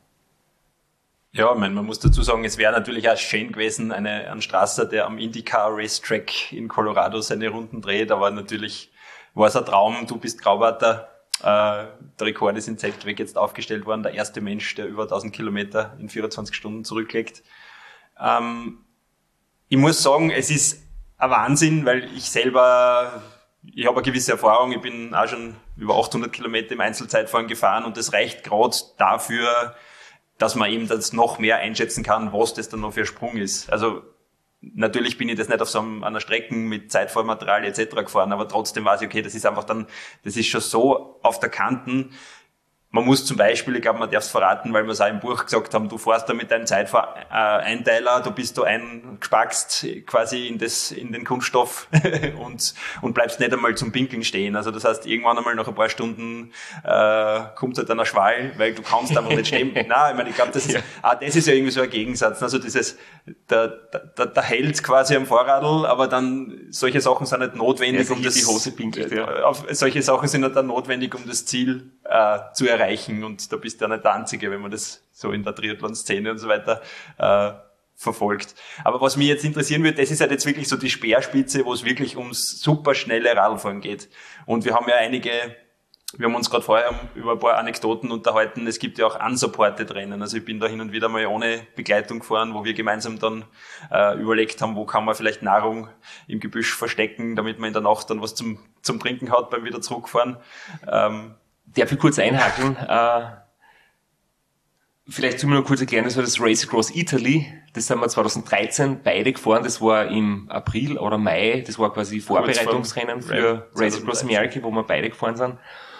Ja, ich meine, man muss dazu sagen, es wäre natürlich auch schön gewesen, eine, ein Strasser, der am IndyCar Racetrack in Colorado seine Runden dreht, aber natürlich war es ein Traum, du bist Grauwarter, äh, der Rekord ist in Zeltweg jetzt aufgestellt worden, der erste Mensch, der über tausend Kilometer in vierundzwanzig Stunden zurücklegt. Ähm, ich muss sagen, es ist ein Wahnsinn, weil ich selber, ich habe eine gewisse Erfahrung, ich bin auch schon über achthundert Kilometer im Einzelzeitfahren gefahren und das reicht gerade dafür, dass man eben das noch mehr einschätzen kann, was das dann noch für ein Sprung ist. Also natürlich bin ich das nicht auf so einem, einer Strecke mit Zeitfahrmaterial et cetera gefahren, aber trotzdem weiß ich, okay, das ist einfach dann, das ist schon so auf der Kanten. Man muss zum Beispiel, ich glaube, man darf es verraten, weil wir es auch im Buch gesagt haben, du fährst da mit deinem Zeitfahr-Einteiler, du bist da eingespackst quasi in das, in den Kunststoff und, und bleibst nicht einmal zum Pinkeln stehen. Also das heißt, irgendwann einmal nach ein paar Stunden, äh, kommt halt dann ein Schwall, weil du kannst einfach nicht stehen. Nein, ich meine, ich glaube, das ist, ja. ah, das ist ja irgendwie so ein Gegensatz. Also dieses, der, der, der hält quasi am Vorradl, aber dann, solche Sachen sind nicht notwendig, ja, um das, die Hose pinkelt, ja. auf, solche Sachen sind nicht dann notwendig, um das Ziel, äh, zu erreichen. Und da bist du ja nicht der Einzige, wenn man das so in der Triathlon-Szene und so weiter äh, verfolgt. Aber was mich jetzt interessieren würde, das ist halt jetzt wirklich so die Speerspitze, wo es wirklich ums superschnelle Radfahren geht. Und wir haben ja einige, wir haben uns gerade vorher über ein paar Anekdoten unterhalten, es gibt ja auch unsupported Rennen. Also ich bin da hin und wieder mal ohne Begleitung gefahren, wo wir gemeinsam dann äh, überlegt haben, wo kann man vielleicht Nahrung im Gebüsch verstecken, damit man in der Nacht dann was zum, zum Trinken hat beim wieder zurückfahren. Ähm, Darf ich kurz einhaken? Äh, vielleicht zu mir noch kurz erklären, das war das Race Across Italy. Das sind wir zwanzig dreizehn beide gefahren. Das war im April oder Mai. Das war quasi Vorbereitungsrennen für Race Across America, wo wir beide gefahren sind.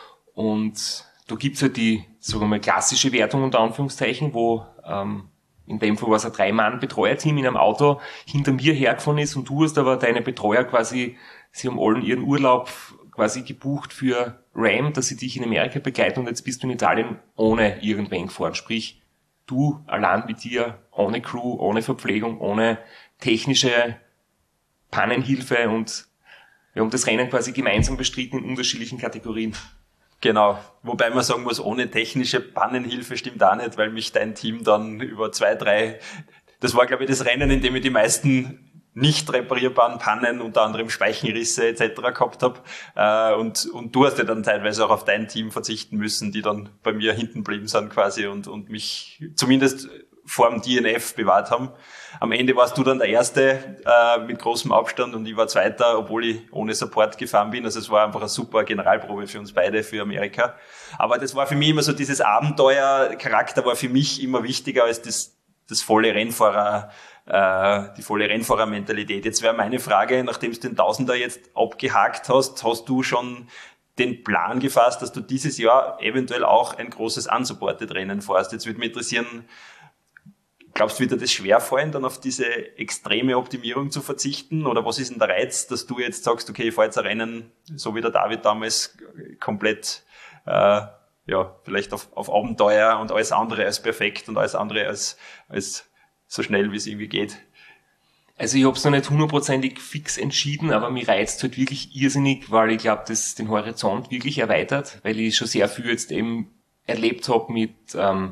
Und da gibt's halt die, sagen wir mal, klassische Wertung unter Anführungszeichen, wo ähm, in dem Fall war es ein Drei-Mann-Betreuerteam in einem Auto hinter mir hergefahren ist und du hast aber deine Betreuer quasi, sie haben allen ihren Urlaub quasi gebucht für Ram, dass sie dich in Amerika begleiten und jetzt bist du in Italien ohne irgendwen gefahren. Sprich, du allein mit dir, ohne Crew, ohne Verpflegung, ohne technische Pannenhilfe und wir haben das Rennen quasi gemeinsam bestritten in unterschiedlichen Kategorien. Genau, wobei man sagen muss, ohne technische Pannenhilfe stimmt auch nicht, weil mich dein Team dann über zwei, drei, das war glaube ich das Rennen, in dem ich die meisten nicht reparierbaren Pannen, unter anderem Speichenrisse et cetera gehabt habe. Äh, und, und du hast ja dann teilweise auch auf dein Team verzichten müssen, die dann bei mir hinten geblieben sind quasi und, und mich zumindest vor dem D N F bewahrt haben. Am Ende warst du dann der Erste äh, mit großem Abstand und ich war Zweiter, obwohl ich ohne Support gefahren bin. Also es war einfach eine super Generalprobe für uns beide, für Amerika. Aber das war für mich immer so, dieses Abenteuercharakter war für mich immer wichtiger als das, das volle Rennfahrer, äh, die volle Rennfahrermentalität. Jetzt wäre meine Frage, nachdem du den Tausender jetzt abgehakt hast, hast du schon den Plan gefasst, dass du dieses Jahr eventuell auch ein großes Unsupported-Rennen fährst? Jetzt würde mich interessieren, glaubst du, wird dir das schwerfallen, dann auf diese extreme Optimierung zu verzichten? Oder was ist denn der Reiz, dass du jetzt sagst, okay, ich fahre jetzt ein Rennen, so wie der David damals, komplett, äh, ja, vielleicht auf, auf Abenteuer und alles andere als perfekt und alles andere als, als so schnell, wie es irgendwie geht? Also ich habe es noch nicht hundertprozentig fix entschieden, aber mir reizt halt wirklich irrsinnig, weil ich glaube, das den Horizont wirklich erweitert, weil ich schon sehr viel jetzt eben erlebt habe mit, ähm,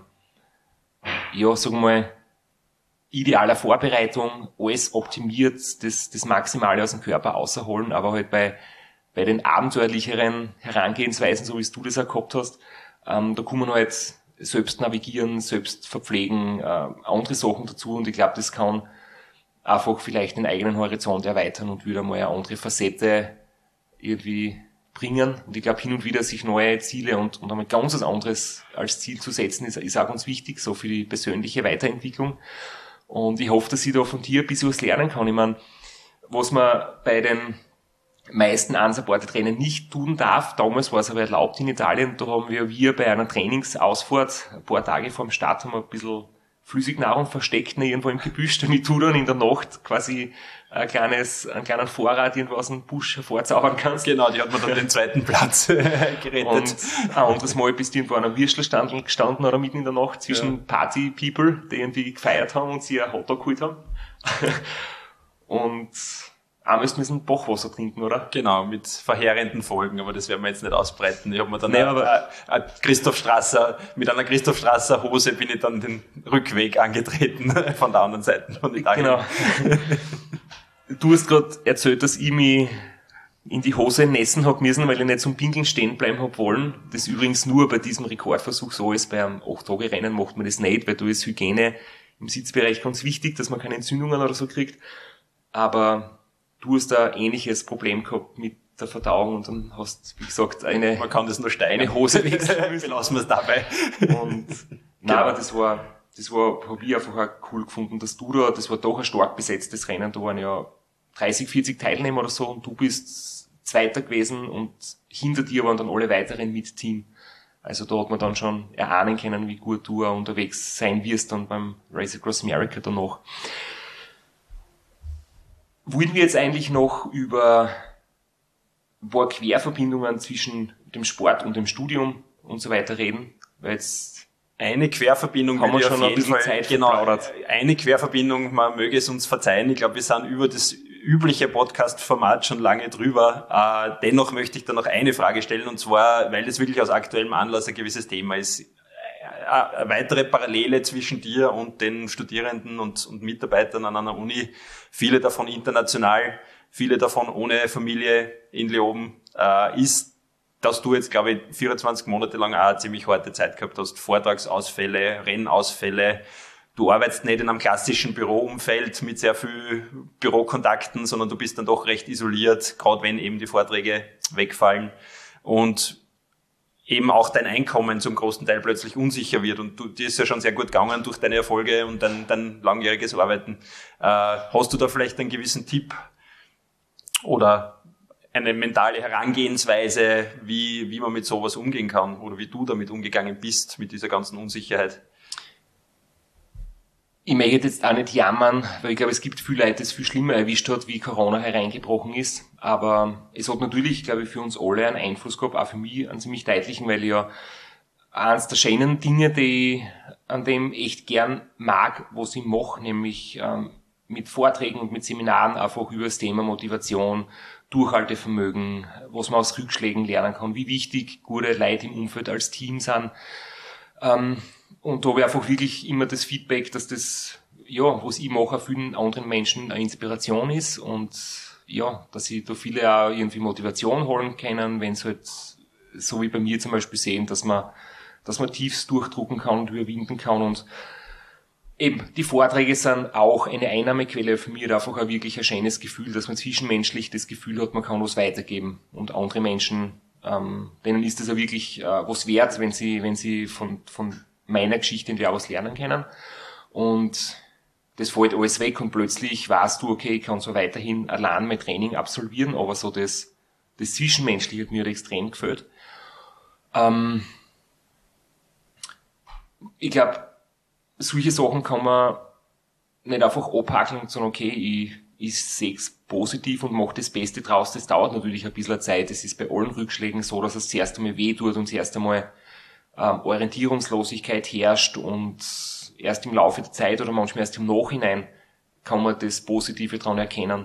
ja, sagen wir mal, idealer Vorbereitung, alles optimiert, das, das Maximale aus dem Körper außerholen, aber halt bei, bei den abenteuerlicheren Herangehensweisen, so wie du das auch gehabt hast, ähm, da kann man halt selbst navigieren, selbst verpflegen, äh, andere Sachen dazu und ich glaube, das kann einfach vielleicht den eigenen Horizont erweitern und wieder mal eine andere Facette irgendwie bringen. Und ich glaube, hin und wieder sich neue Ziele und, und einmal ganz was anderes als Ziel zu setzen, ist, ist auch ganz wichtig, so für die persönliche Weiterentwicklung. Und ich hoffe, dass ich da von dir ein bisschen was lernen kann. Ich meine, was man bei den meisten Unsupported-Rennen nicht tun darf, damals war es aber erlaubt in Italien, da haben wir, wir bei einer Trainingsausfahrt, ein paar Tage vor dem Start, haben wir ein bisschen Flüssignahrung versteckt irgendwo im Gebüsch, damit du dann in der Nacht quasi ein kleines, einen kleinen Vorrat irgendwo aus dem Busch hervorzaubern kannst. Genau, die hat man dann den zweiten Platz gerettet. Und ein anderes Mal bist du irgendwo an einem Würstelstand gestanden oder mitten in der Nacht zwischen ja. Party-People, die irgendwie gefeiert haben und sie ein Hotdog geholt haben. Und auch müssen wir ein Bachwasser trinken, oder? Genau, mit verheerenden Folgen, aber das werden wir jetzt nicht ausbreiten. Ich habe mir dann nee, a, a, a Christoph Strasser, mit einer Christoph Strasser Hose bin ich dann den Rückweg angetreten von der anderen Seite von Italien. Genau. Du hast gerade erzählt, dass ich mich in die Hose nässen hab müssen, weil ich nicht zum Pinkeln stehen bleiben hab wollen. Das übrigens nur bei diesem Rekordversuch so ist. Beim acht Tage Rennen macht man das nicht, weil da ist Hygiene im Sitzbereich ganz wichtig, dass man keine Entzündungen oder so kriegt. Aber du hast da ein ähnliches Problem gehabt mit der Verdauung und dann hast, wie gesagt, eine, man kann das nur steigern. Eine Hose wechseln. Belassen wir es dabei. Und, nein, aber das war, das war, hab ich einfach auch cool gefunden, dass du da, das war doch ein stark besetztes Rennen, da waren ja dreißig, vierzig Teilnehmer oder so und du bist Zweiter gewesen und hinter dir waren dann alle weiteren mit Team. Also da hat man dann schon erahnen können, wie gut du auch unterwegs sein wirst dann beim Race Across America danach. Wollten wir jetzt eigentlich noch über ein paar Querverbindungen zwischen dem Sport und dem Studium und so weiter reden? Weil jetzt eine Querverbindung haben wir schon ein bisschen Zeit verplaudert. Genau, eine Querverbindung, man möge es uns verzeihen. Ich glaube, wir sind über das übliche Podcast-Format schon lange drüber. Äh, dennoch möchte ich da noch eine Frage stellen, und zwar, weil es wirklich aus aktuellem Anlass ein gewisses Thema ist. Eine weitere Parallele zwischen dir und den Studierenden und, und Mitarbeitern an einer Uni, viele davon international, viele davon ohne Familie in Leoben, äh, ist, dass du jetzt, glaube ich, vierundzwanzig Monate lang auch eine ziemlich harte Zeit gehabt hast. Vortragsausfälle, Rennausfälle. Du arbeitest nicht in einem klassischen Büroumfeld mit sehr viel Bürokontakten, sondern du bist dann doch recht isoliert, gerade wenn eben die Vorträge wegfallen. Und eben auch dein Einkommen zum großen Teil plötzlich unsicher wird. Und du, dir ist ja schon sehr gut gegangen durch deine Erfolge und dein, dein langjähriges Arbeiten. Äh, hast du da vielleicht einen gewissen Tipp oder eine mentale Herangehensweise, wie, wie man mit sowas umgehen kann oder wie du damit umgegangen bist, mit dieser ganzen Unsicherheit? Ich möchte jetzt auch nicht jammern, weil ich glaube, es gibt viele Leute, die es viel schlimmer erwischt hat, wie Corona hereingebrochen ist. aber es hat natürlich, glaube ich, für uns alle einen Einfluss gehabt, auch für mich einen ziemlich deutlichen, weil ich ja eins der schönen Dinge, die ich an dem echt gern mag, was ich mache, nämlich ähm, mit Vorträgen und mit Seminaren einfach über das Thema Motivation, Durchhaltevermögen, was man aus Rückschlägen lernen kann, wie wichtig gute Leute im Umfeld als Team sind. Ähm, und da habe ich einfach wirklich immer das Feedback, dass das, ja, was ich mache, vielen anderen Menschen eine Inspiration ist und ja, dass sie da viele auch irgendwie Motivation holen können, wenn es halt, so wie bei mir zum Beispiel sehen, dass man, dass man Tiefs durchdrucken kann und überwinden kann und eben, die Vorträge sind auch eine Einnahmequelle für mich, einfach ein wirklich ein schönes Gefühl, dass man zwischenmenschlich das Gefühl hat, man kann was weitergeben und andere Menschen, ähm, denen ist das ja wirklich äh, was wert, wenn sie, wenn sie von, von meiner Geschichte irgendwie auch was lernen können und das fällt alles weg und plötzlich weißt du, okay, ich kann so weiterhin allein mein Training absolvieren, aber so das, das Zwischenmenschliche hat mir extrem gefällt. Ähm, ich glaube, solche Sachen kann man nicht einfach abhakeln und sagen, okay, ich, ich sehe es positiv und mache das Beste draus. Das dauert natürlich ein bisschen Zeit. Es ist bei allen Rückschlägen so, dass es zuerst einmal weh tut und zuerst einmal ähm, Orientierungslosigkeit herrscht und erst im Laufe der Zeit oder manchmal erst im Nachhinein kann man das Positive daran erkennen.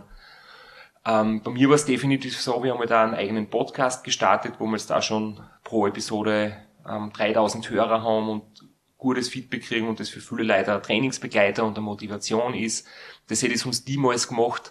Ähm, bei mir war es definitiv so, wir haben halt da einen eigenen Podcast gestartet, wo wir jetzt da schon pro Episode ähm, dreitausend Hörer haben und gutes Feedback kriegen und das für viele Leute ein Trainingsbegleiter und eine Motivation ist. Das hätte ich sonst niemals gemacht.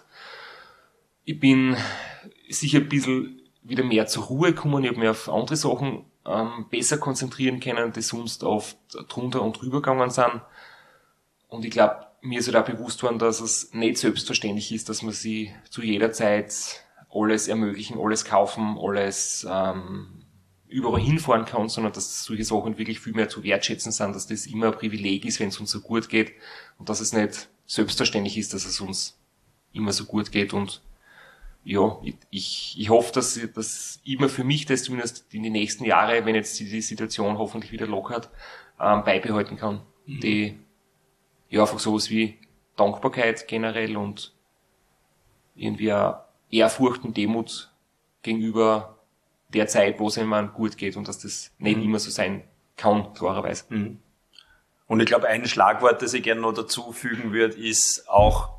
Ich bin sicher ein bisschen wieder mehr zur Ruhe gekommen. Ich habe mich auf andere Sachen ähm, besser konzentrieren können, die sonst oft drunter und drüber gegangen sind. Und ich glaube, mir ist halt auch bewusst worden, dass es nicht selbstverständlich ist, dass man sich zu jeder Zeit alles ermöglichen, alles kaufen, alles ähm, überall hinfahren kann, sondern dass solche Sachen wirklich viel mehr zu wertschätzen sind, dass das immer ein Privileg ist, wenn es uns so gut geht und dass es nicht selbstverständlich ist, dass es uns immer so gut geht und ja, ich, ich hoffe, dass, dass immer für mich das zumindest in die nächsten Jahre, wenn jetzt die, die Situation hoffentlich wieder lockert, ähm, beibehalten kann. Mhm. Die, ja, einfach sowas wie Dankbarkeit generell und irgendwie eine Ehrfurcht und Demut gegenüber der Zeit, wo es einem gut geht und dass das nicht mhm. immer so sein kann, klarerweise. Mhm. Und ich glaube, ein Schlagwort, das ich gerne noch dazu fügen würde, ist auch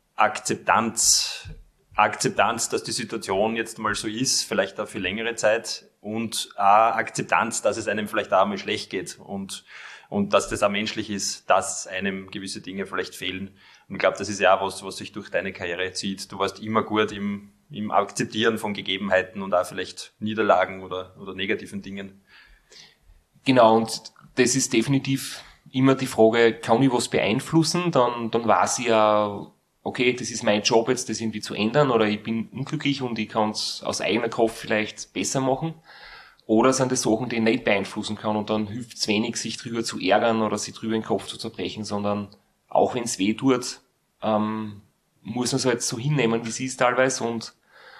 Akzeptanz. Akzeptanz, dass die Situation jetzt mal so ist, vielleicht auch für längere Zeit und auch Akzeptanz, dass es einem vielleicht auch mal schlecht geht und und dass das auch menschlich ist, dass einem gewisse Dinge vielleicht fehlen. Und ich glaube, das ist ja auch was, was sich durch deine Karriere zieht. Du warst immer gut im im Akzeptieren von Gegebenheiten und auch vielleicht Niederlagen oder, oder negativen Dingen. Genau, und das ist definitiv immer die Frage, kann ich was beeinflussen? Dann, dann weiß ich ja, okay, das ist mein Job jetzt, das irgendwie zu ändern oder ich bin unglücklich und ich kann es aus eigener Kraft vielleicht besser machen. Oder sind das Sachen, die ich nicht beeinflussen kann und dann hilft es wenig, sich drüber zu ärgern oder sich drüber den Kopf zu zerbrechen, sondern auch wenn es weh tut, ähm, muss man es halt so hinnehmen, wie es ist teilweise und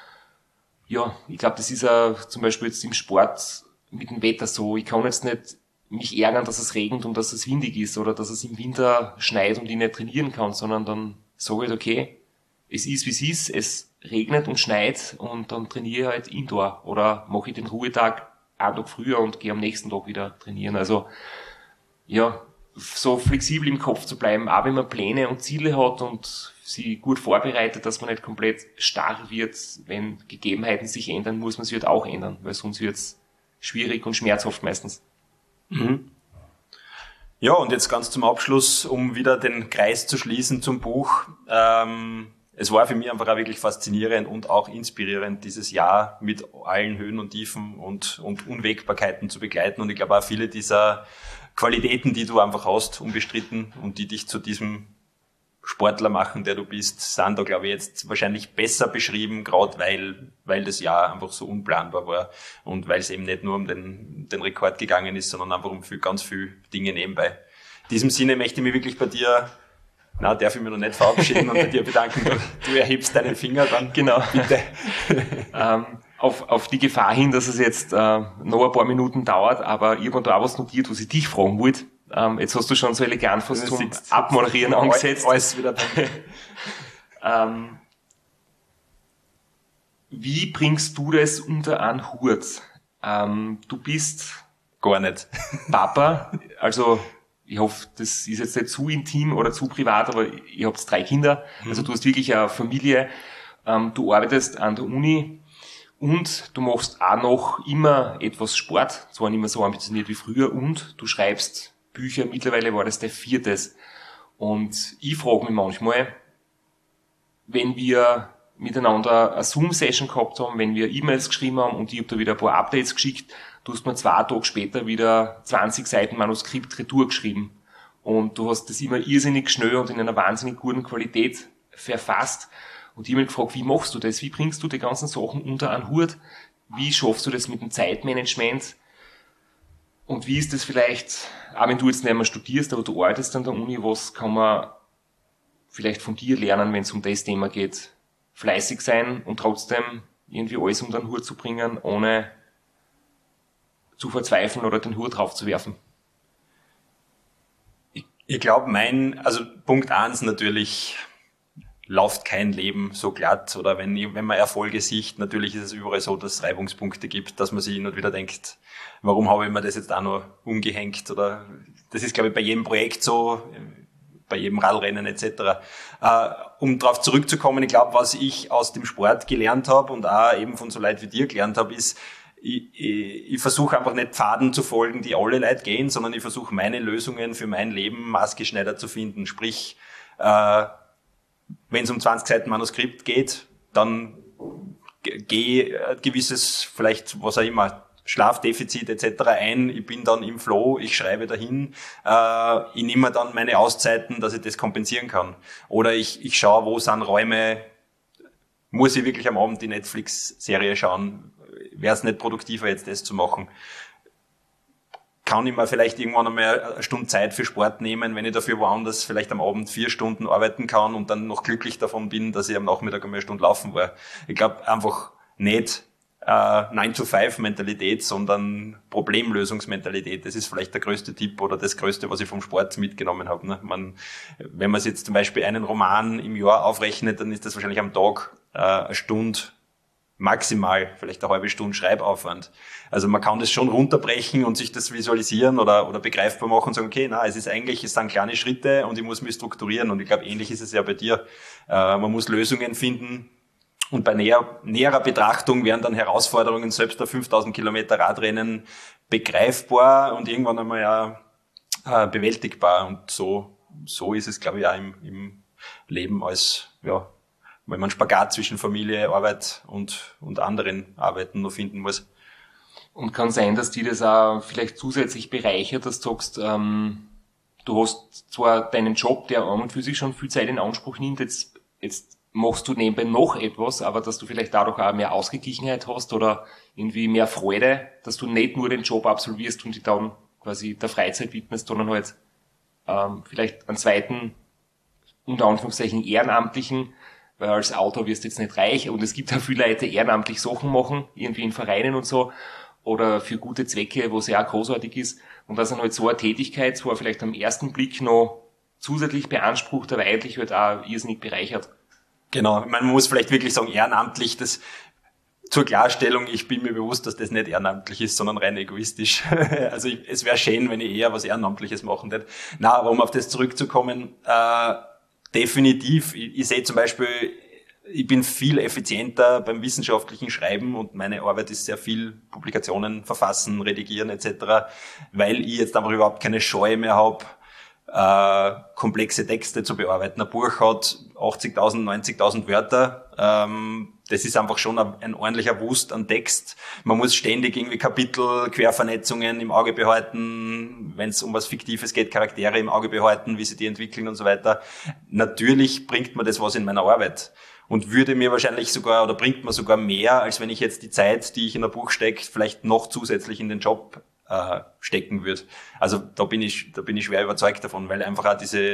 ja, ich glaube, das ist ja zum Beispiel jetzt im Sport mit dem Wetter so. Ich kann jetzt nicht mich ärgern, dass es regnet und dass es windig ist oder dass es im Winter schneit und ich nicht trainieren kann, sondern dann sage ich, okay, es ist, wie es ist, es regnet und schneit und dann trainiere ich halt indoor oder mache ich den Ruhetag einen Tag früher und gehe am nächsten Tag wieder trainieren. Also ja, so flexibel im Kopf zu bleiben, auch wenn man Pläne und Ziele hat und sie gut vorbereitet, dass man nicht komplett starr wird. Wenn Gegebenheiten sich ändern, muss man sie halt auch ändern, weil sonst wird es schwierig und schmerzhaft meistens. Mhm. Ja, und jetzt ganz zum Abschluss, um wieder den Kreis zu schließen zum Buch. Ähm, es war für mich einfach auch wirklich faszinierend und auch inspirierend, dieses Jahr mit allen Höhen und Tiefen und, und Unwägbarkeiten zu begleiten. Und ich glaube auch viele dieser Qualitäten, die du einfach hast, unbestritten und die dich zu diesem Sportler machen, der du bist, sind da, glaube ich, jetzt wahrscheinlich besser beschrieben, gerade weil weil das Jahr einfach so unplanbar war und weil es eben nicht nur um den den Rekord gegangen ist, sondern einfach um viel, ganz viel Dinge nebenbei. In diesem Sinne möchte ich mich wirklich bei dir, na, darf ich mich noch nicht verabschieden und bei dir bedanken. Du, du erhebst deinen Finger dann. Genau. Bitte. ähm, auf, auf die Gefahr hin, dass es jetzt äh, noch ein paar Minuten dauert, aber ich habe da auch was notiert, was ich dich fragen wollte. Ähm, jetzt hast du schon so elegant fast zum sitzt, Abmoderieren sitzt, angesetzt. Alles wieder ähm, Wie bringst du das unter einen Hut? Ähm, du bist gar nicht Papa, also ich hoffe, das ist jetzt nicht zu intim oder zu privat, aber ihr habt drei Kinder, also du hast wirklich eine Familie, ähm, du arbeitest an der Uni und du machst auch noch immer etwas Sport, zwar nicht mehr so ambitioniert wie früher, und du schreibst Bücher, mittlerweile war das der viertes. Und ich frage mich manchmal, wenn wir miteinander eine Zoom-Session gehabt haben, wenn wir E-Mails geschrieben haben und ich habe da wieder ein paar Updates geschickt, du hast mir zwei Tage später wieder zwanzig Seiten Manuskript retour geschrieben. Und du hast das immer irrsinnig schnell und in einer wahnsinnig guten Qualität verfasst. Und ich habe mich gefragt, wie machst du das? Wie bringst du die ganzen Sachen unter einen Hut? Wie schaffst du das mit dem Zeitmanagement? Und wie ist das vielleicht, auch wenn du jetzt nicht mehr studierst, aber du arbeitest an der Uni, was kann man vielleicht von dir lernen, wenn es um das Thema geht? Fleißig sein und trotzdem irgendwie alles unter den Hut zu bringen, ohne zu verzweifeln oder den Hut draufzuwerfen. Ich, ich glaube, mein, also Punkt eins natürlich, läuft kein Leben so glatt, oder wenn, wenn man Erfolge sieht, natürlich ist es überall so, dass es Reibungspunkte gibt, dass man sich hin und wieder denkt, warum habe ich mir das jetzt auch noch umgehängt, oder das ist, glaube ich, bei jedem Projekt so, bei jedem Radrennen et cetera. Äh, um darauf zurückzukommen, ich glaube, was ich aus dem Sport gelernt habe und auch eben von so Leuten wie dir gelernt habe, ist, ich, ich, ich versuche einfach nicht Pfaden zu folgen, die alle Leute gehen, sondern ich versuche meine Lösungen für mein Leben maßgeschneidert zu finden. Sprich, äh, wenn es um zwanzig Seiten Manuskript geht, dann gehe ein gewisses, vielleicht was auch immer, Schlafdefizit et cetera ein, ich bin dann im Flow, ich schreibe dahin, äh, ich nehme mir dann meine Auszeiten, dass ich das kompensieren kann. Oder ich, ich schaue, wo sind Räume, muss ich wirklich am Abend die Netflix-Serie schauen, wäre es nicht produktiver, jetzt das zu machen. Kann ich mir vielleicht irgendwann einmal eine Stunde Zeit für Sport nehmen, wenn ich dafür woanders vielleicht am Abend vier Stunden arbeiten kann und dann noch glücklich davon bin, dass ich am Nachmittag einmal eine Stunde laufen war. Ich glaube einfach nicht äh, nine to five Mentalität, sondern Problemlösungsmentalität. Das ist vielleicht der größte Tipp oder das Größte, was ich vom Sport mitgenommen habe. Ne? Man, wenn man jetzt zum Beispiel einen Roman im Jahr aufrechnet, dann ist das wahrscheinlich am Tag äh, eine Stunde maximal, vielleicht eine halbe Stunde Schreibaufwand. Also man kann das schon runterbrechen und sich das visualisieren oder, oder begreifbar machen und sagen, okay, na, es ist eigentlich, es sind kleine Schritte und ich muss mich strukturieren, und ich glaube, ähnlich ist es ja bei dir. Äh, man muss Lösungen finden, und bei näher, näherer Betrachtung werden dann Herausforderungen selbst der fünftausend Kilometer Radrennen begreifbar und irgendwann einmal ja äh, bewältigbar, und so, so ist es, glaube ich, auch im, im Leben als, ja, wenn man Spagat zwischen Familie, Arbeit und, und anderen Arbeiten noch finden muss. Und kann sein, dass die das auch vielleicht zusätzlich bereichert, dass du sagst, ähm, du hast zwar deinen Job, der an und für sich schon viel Zeit in Anspruch nimmt, jetzt, jetzt machst du nebenbei noch etwas, aber dass du vielleicht dadurch auch mehr Ausgeglichenheit hast oder irgendwie mehr Freude, dass du nicht nur den Job absolvierst und dich dann quasi der Freizeit widmest, sondern halt ähm, vielleicht einen zweiten, unter Anführungszeichen, ehrenamtlichen, weil als Autor wirst du jetzt nicht reich, und es gibt auch viele Leute, die ehrenamtlich Sachen machen, irgendwie in Vereinen und so, oder für gute Zwecke, wo es ja auch großartig ist, und das ist halt so eine Tätigkeit, zwar vielleicht am ersten Blick noch zusätzlich beansprucht, aber eigentlich halt auch irrsinnig bereichert. Genau, man muss vielleicht wirklich sagen, ehrenamtlich, das zur Klarstellung, ich bin mir bewusst, dass das nicht ehrenamtlich ist, sondern rein egoistisch. Also ich, es wäre schön, wenn ich eher was Ehrenamtliches machen würde. Na, aber um auf das zurückzukommen, äh, definitiv, ich, ich sehe zum Beispiel, ich bin viel effizienter beim wissenschaftlichen Schreiben, und meine Arbeit ist sehr viel Publikationen verfassen, redigieren et cetera, weil ich jetzt einfach überhaupt keine Scheu mehr habe, äh, komplexe Texte zu bearbeiten. Ein Buch hat achtzigtausend, neunzigtausend Wörter. Ähm, das ist einfach schon ein, ein ordentlicher Wust an Text. Man muss ständig irgendwie Kapitel, Quervernetzungen im Auge behalten, wenn es um was Fiktives geht, Charaktere im Auge behalten, wie sie die entwickeln und so weiter. Natürlich bringt mir das was in meiner Arbeit und würde mir wahrscheinlich sogar, oder bringt mir sogar mehr, als wenn ich jetzt die Zeit, die ich in ein Buch stecke, vielleicht noch zusätzlich in den Job äh, stecken würde. Also da bin ich, da bin ich schwer überzeugt davon, weil einfach auch diese,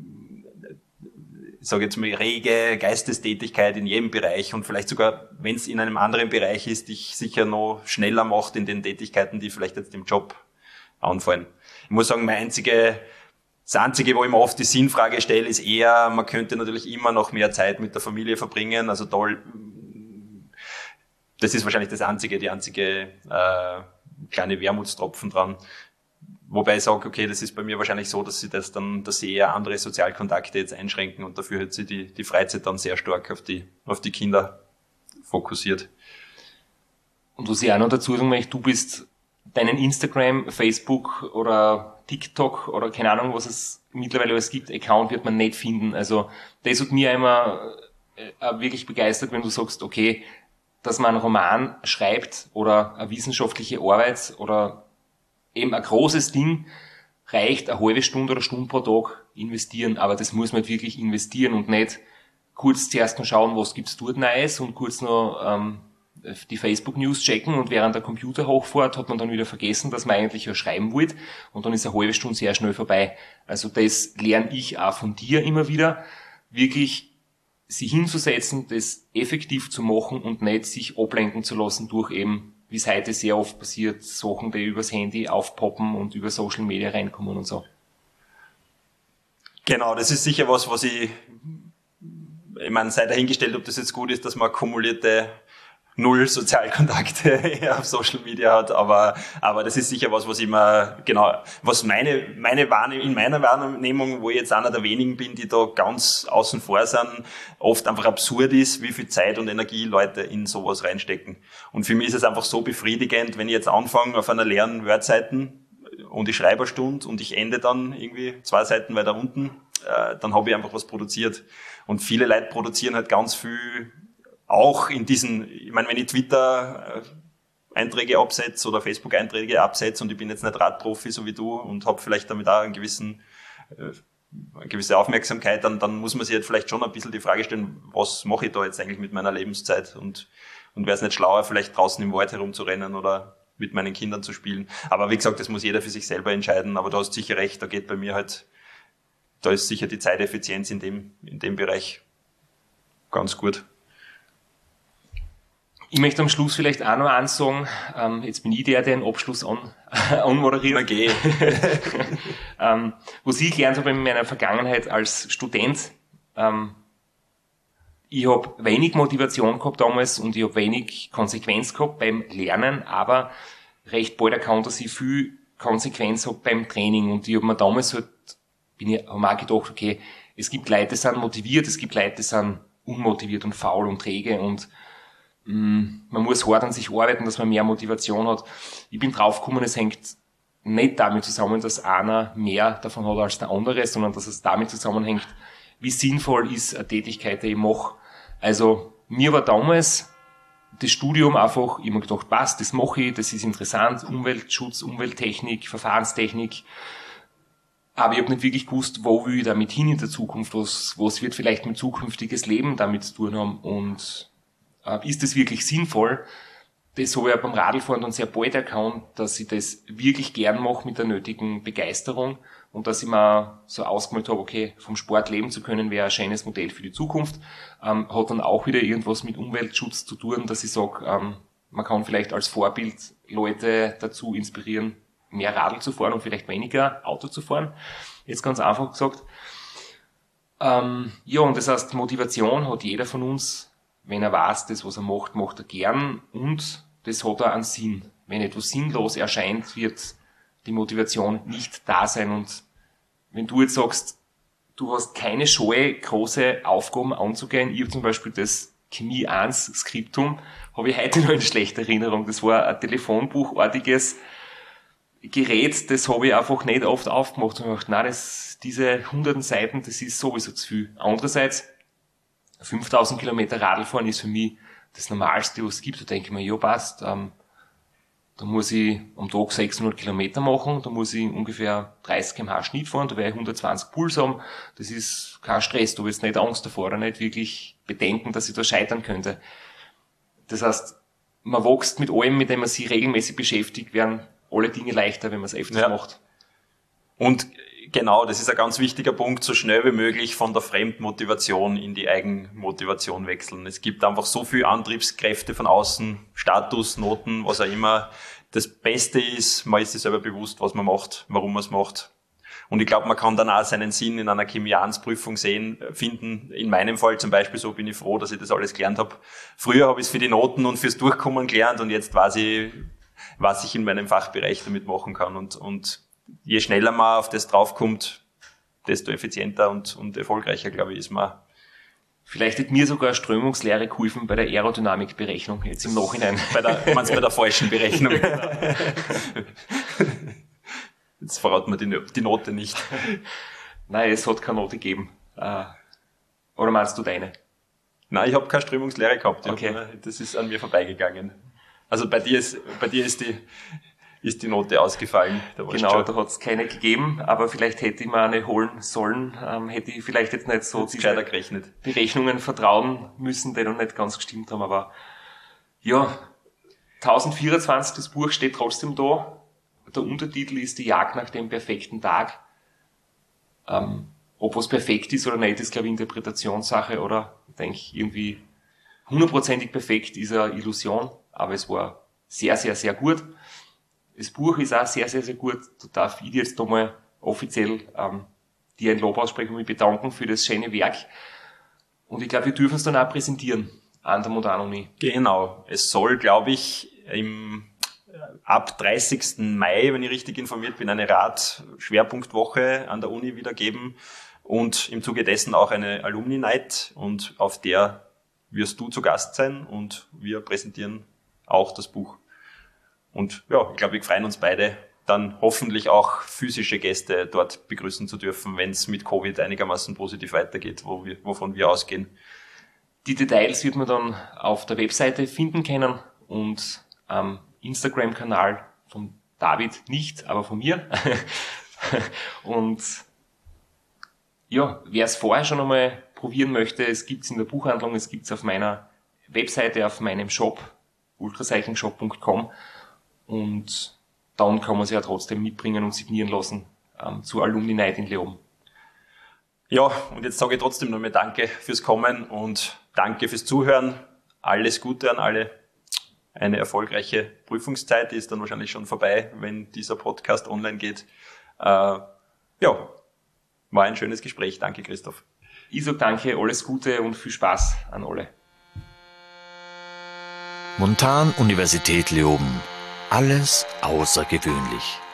ich sage jetzt mal, rege Geistestätigkeit in jedem Bereich, und vielleicht sogar, wenn es in einem anderen Bereich ist, dich sicher noch schneller macht in den Tätigkeiten, die vielleicht jetzt im Job anfallen. Ich muss sagen, meine einzige, das Einzige, wo ich mir oft die Sinnfrage stelle, ist eher, man könnte natürlich immer noch mehr Zeit mit der Familie verbringen. Also toll, das ist wahrscheinlich das einzige, die einzige äh, kleine Wermutstropfen dran. Wobei ich sage, okay, das ist bei mir wahrscheinlich so, dass sie das dann, dass sie eher andere Sozialkontakte jetzt einschränken und dafür hat sie die, die Freizeit dann sehr stark auf die, auf die Kinder fokussiert. Und was ich auch noch dazu sagen möchte, du bist deinen Instagram, Facebook oder TikTok oder keine Ahnung, was es mittlerweile alles gibt, Account wird man nicht finden. Also das hat mir immer äh, wirklich begeistert, wenn du sagst, okay, dass man einen Roman schreibt oder eine wissenschaftliche Arbeit oder eben ein großes Ding, reicht eine halbe Stunde oder Stunde pro Tag investieren, aber das muss man wirklich investieren und nicht kurz zuerst noch schauen, was gibt's dort Neues und kurz noch ähm, die Facebook-News checken und während der Computer hochfährt, hat man dann wieder vergessen, dass man eigentlich ja schreiben wollte und dann ist eine halbe Stunde sehr schnell vorbei. Also das lerne ich auch von dir immer wieder, wirklich sich hinzusetzen, das effektiv zu machen und nicht sich ablenken zu lassen durch eben, wie es heute sehr oft passiert, Sachen, die übers Handy aufpoppen und über Social Media reinkommen und so. Genau, das ist sicher was, was ich, ich meine, sei dahingestellt, ob das jetzt gut ist, dass man kumulierte null Sozialkontakte auf Social Media hat, aber aber das ist sicher was, was immer genau, was meine meine Wahrnehmung, in meiner Wahrnehmung, wo ich jetzt einer der wenigen bin, die da ganz außen vor sind, oft einfach absurd ist, wie viel Zeit und Energie Leute in sowas reinstecken. Und für mich ist es einfach so befriedigend, wenn ich jetzt anfange auf einer leeren Wordseiten und ich schreibe eine Stunde und ich ende dann irgendwie zwei Seiten weiter unten, äh, dann habe ich einfach was produziert. Und viele Leute produzieren halt ganz viel auch in diesen, ich meine, wenn ich Twitter-Einträge absetze oder Facebook-Einträge absetze und ich bin jetzt nicht Radprofi, so wie du, und habe vielleicht damit auch einen gewissen, äh, eine gewisse Aufmerksamkeit, dann, dann muss man sich jetzt vielleicht schon ein bisschen die Frage stellen, was mache ich da jetzt eigentlich mit meiner Lebenszeit? Und, und wäre es nicht schlauer, vielleicht draußen im Wald herumzurennen oder mit meinen Kindern zu spielen? Aber wie gesagt, das muss jeder für sich selber entscheiden, aber du hast sicher recht, da geht bei mir halt, da ist sicher die Zeiteffizienz in dem, in dem Bereich ganz gut. Ich möchte am Schluss vielleicht auch noch eins sagen, ähm, jetzt bin ich der, der den Abschluss an, anmoderiert. Okay. ähm, was ich gelernt habe in meiner Vergangenheit als Student, ähm, ich habe wenig Motivation gehabt damals und ich habe wenig Konsequenz gehabt beim Lernen, aber recht bald erkannt, dass ich viel Konsequenz habe beim Training und ich habe mir damals halt, bin ich, habe mir auch gedacht, okay, es gibt Leute, die sind motiviert, es gibt Leute, die sind unmotiviert und faul und träge und man muss hart an sich arbeiten, dass man mehr Motivation hat. Ich bin draufgekommen, es hängt nicht damit zusammen, dass einer mehr davon hat als der andere, sondern dass es damit zusammenhängt, wie sinnvoll ist eine Tätigkeit, die ich mache. Also mir war damals das Studium einfach, ich habe mir gedacht, passt, das mache ich, das ist interessant, Umweltschutz, Umwelttechnik, Verfahrenstechnik. Aber ich habe nicht wirklich gewusst, wo will ich damit hin in der Zukunft, was, was wird vielleicht mein zukünftiges Leben damit zu tun haben und ist das wirklich sinnvoll? Das habe ich auch beim Radlfahren dann sehr bald erkannt, dass ich das wirklich gern mache mit der nötigen Begeisterung und dass ich mir so ausgemalt habe, okay, vom Sport leben zu können, wäre ein schönes Modell für die Zukunft. Ähm, hat dann auch wieder irgendwas mit Umweltschutz zu tun, dass ich sage, ähm, man kann vielleicht als Vorbild Leute dazu inspirieren, mehr Radl zu fahren und vielleicht weniger Auto zu fahren. Jetzt ganz einfach gesagt. Ähm, ja, und das heißt, Motivation hat jeder von uns. Wenn er weiß, das, was er macht, macht er gern und das hat er einen Sinn. Wenn etwas sinnlos erscheint, wird die Motivation nicht da sein. Und wenn du jetzt sagst, du hast keine Scheu, große Aufgaben anzugehen, ich habe zum Beispiel das Chemie eins Skriptum, habe ich heute noch in schlechter Erinnerung. Das war ein telefonbuchartiges Gerät, das habe ich einfach nicht oft aufgemacht und gedacht, nein, das, diese hunderten Seiten, das ist sowieso zu viel. Andererseits, fünftausend Kilometer Radlfahren ist für mich das Normalste, was es gibt. Da denke ich mir, ja passt, ähm, da muss ich am Tag sechshundert Kilometer machen, da muss ich ungefähr dreißig Kilometer pro Stunde Schnitt fahren, da werde ich hundertzwanzig Puls haben. Das ist kein Stress, da habe ich jetzt nicht Angst davor oder nicht wirklich Bedenken, dass ich da scheitern könnte. Das heißt, man wächst mit allem, mit dem man sich regelmäßig beschäftigt, werden alle Dinge leichter, wenn man es öfters ja. macht. Und genau, das ist ein ganz wichtiger Punkt, so schnell wie möglich von der Fremdmotivation in die Eigenmotivation wechseln. Es gibt einfach so viele Antriebskräfte von außen, Status, Noten, was auch immer. Das Beste ist, man ist sich selber bewusst, was man macht, warum man es macht. Und ich glaube, man kann dann auch seinen Sinn in einer Chemiansprüfung sehen, finden. In meinem Fall zum Beispiel, so bin ich froh, dass ich das alles gelernt habe. Früher habe ich es für die Noten und fürs Durchkommen gelernt und jetzt weiß ich, was ich in meinem Fachbereich damit machen kann. Und, und je schneller man auf das draufkommt, desto effizienter und, und erfolgreicher, glaube ich, ist man. Vielleicht hätte mir sogar Strömungslehre geholfen bei der Aerodynamikberechnung, jetzt im Nachhinein. Bei der, meinst du bei der falschen Berechnung? Jetzt verraten wir die, die Note nicht. Nein, es hat keine Note gegeben. Oder meinst du deine? Nein, ich habe keine Strömungslehre gehabt. Okay. Hab, das ist an mir vorbeigegangen. Also bei dir ist, bei dir ist die, ist die Note ausgefallen. Da genau, da hat es keine gegeben, aber vielleicht hätte ich mir eine holen sollen, ähm, hätte ich vielleicht jetzt nicht so diese gerechnet. Berechnungen vertrauen müssen, die noch nicht ganz gestimmt haben, aber ja, tausendvierundzwanzig, das Buch steht trotzdem da. Der Untertitel ist die Jagd nach dem perfekten Tag. Ähm, ob was perfekt ist oder nicht, ist glaube ich Interpretationssache, oder? Ich denke irgendwie hundertprozentig perfekt ist eine Illusion, aber es war sehr, sehr, sehr gut. Das Buch ist auch sehr, sehr, sehr gut. Da darf ich jetzt nochmal offiziell ähm, dir ein Lob aussprechen und mich bedanken für das schöne Werk. Und ich glaube, wir dürfen es dann auch präsentieren an der Modern-Uni. Genau. Es soll, glaube ich, im, ab dreißigsten Mai, wenn ich richtig informiert bin, eine Rad-Schwerpunktwoche an der Uni wieder geben und im Zuge dessen auch eine Alumni-Night, und auf der wirst du zu Gast sein und wir präsentieren auch das Buch. Und ja, ich glaube, wir freuen uns beide, dann hoffentlich auch physische Gäste dort begrüßen zu dürfen, wenn es mit Covid einigermaßen positiv weitergeht, wo wir, wovon wir ausgehen. Die Details wird man dann auf der Webseite finden können und am Instagram-Kanal von David nicht, aber von mir. Und ja, wer es vorher schon einmal probieren möchte, es gibt's in der Buchhandlung, es gibt's auf meiner Webseite, auf meinem Shop, ultracyclingshop punkt com. Und dann kann man sie ja trotzdem mitbringen und signieren lassen ähm, zur Alumni Night in Leoben. Ja, und jetzt sage ich trotzdem nochmal Danke fürs Kommen und danke fürs Zuhören. Alles Gute an alle. Eine erfolgreiche Prüfungszeit, die ist dann wahrscheinlich schon vorbei, wenn dieser Podcast online geht. Äh, ja, war ein schönes Gespräch. Danke, Christoph. Ich sage danke, alles Gute und viel Spaß an alle. Montan-Universität Leoben. Alles außergewöhnlich.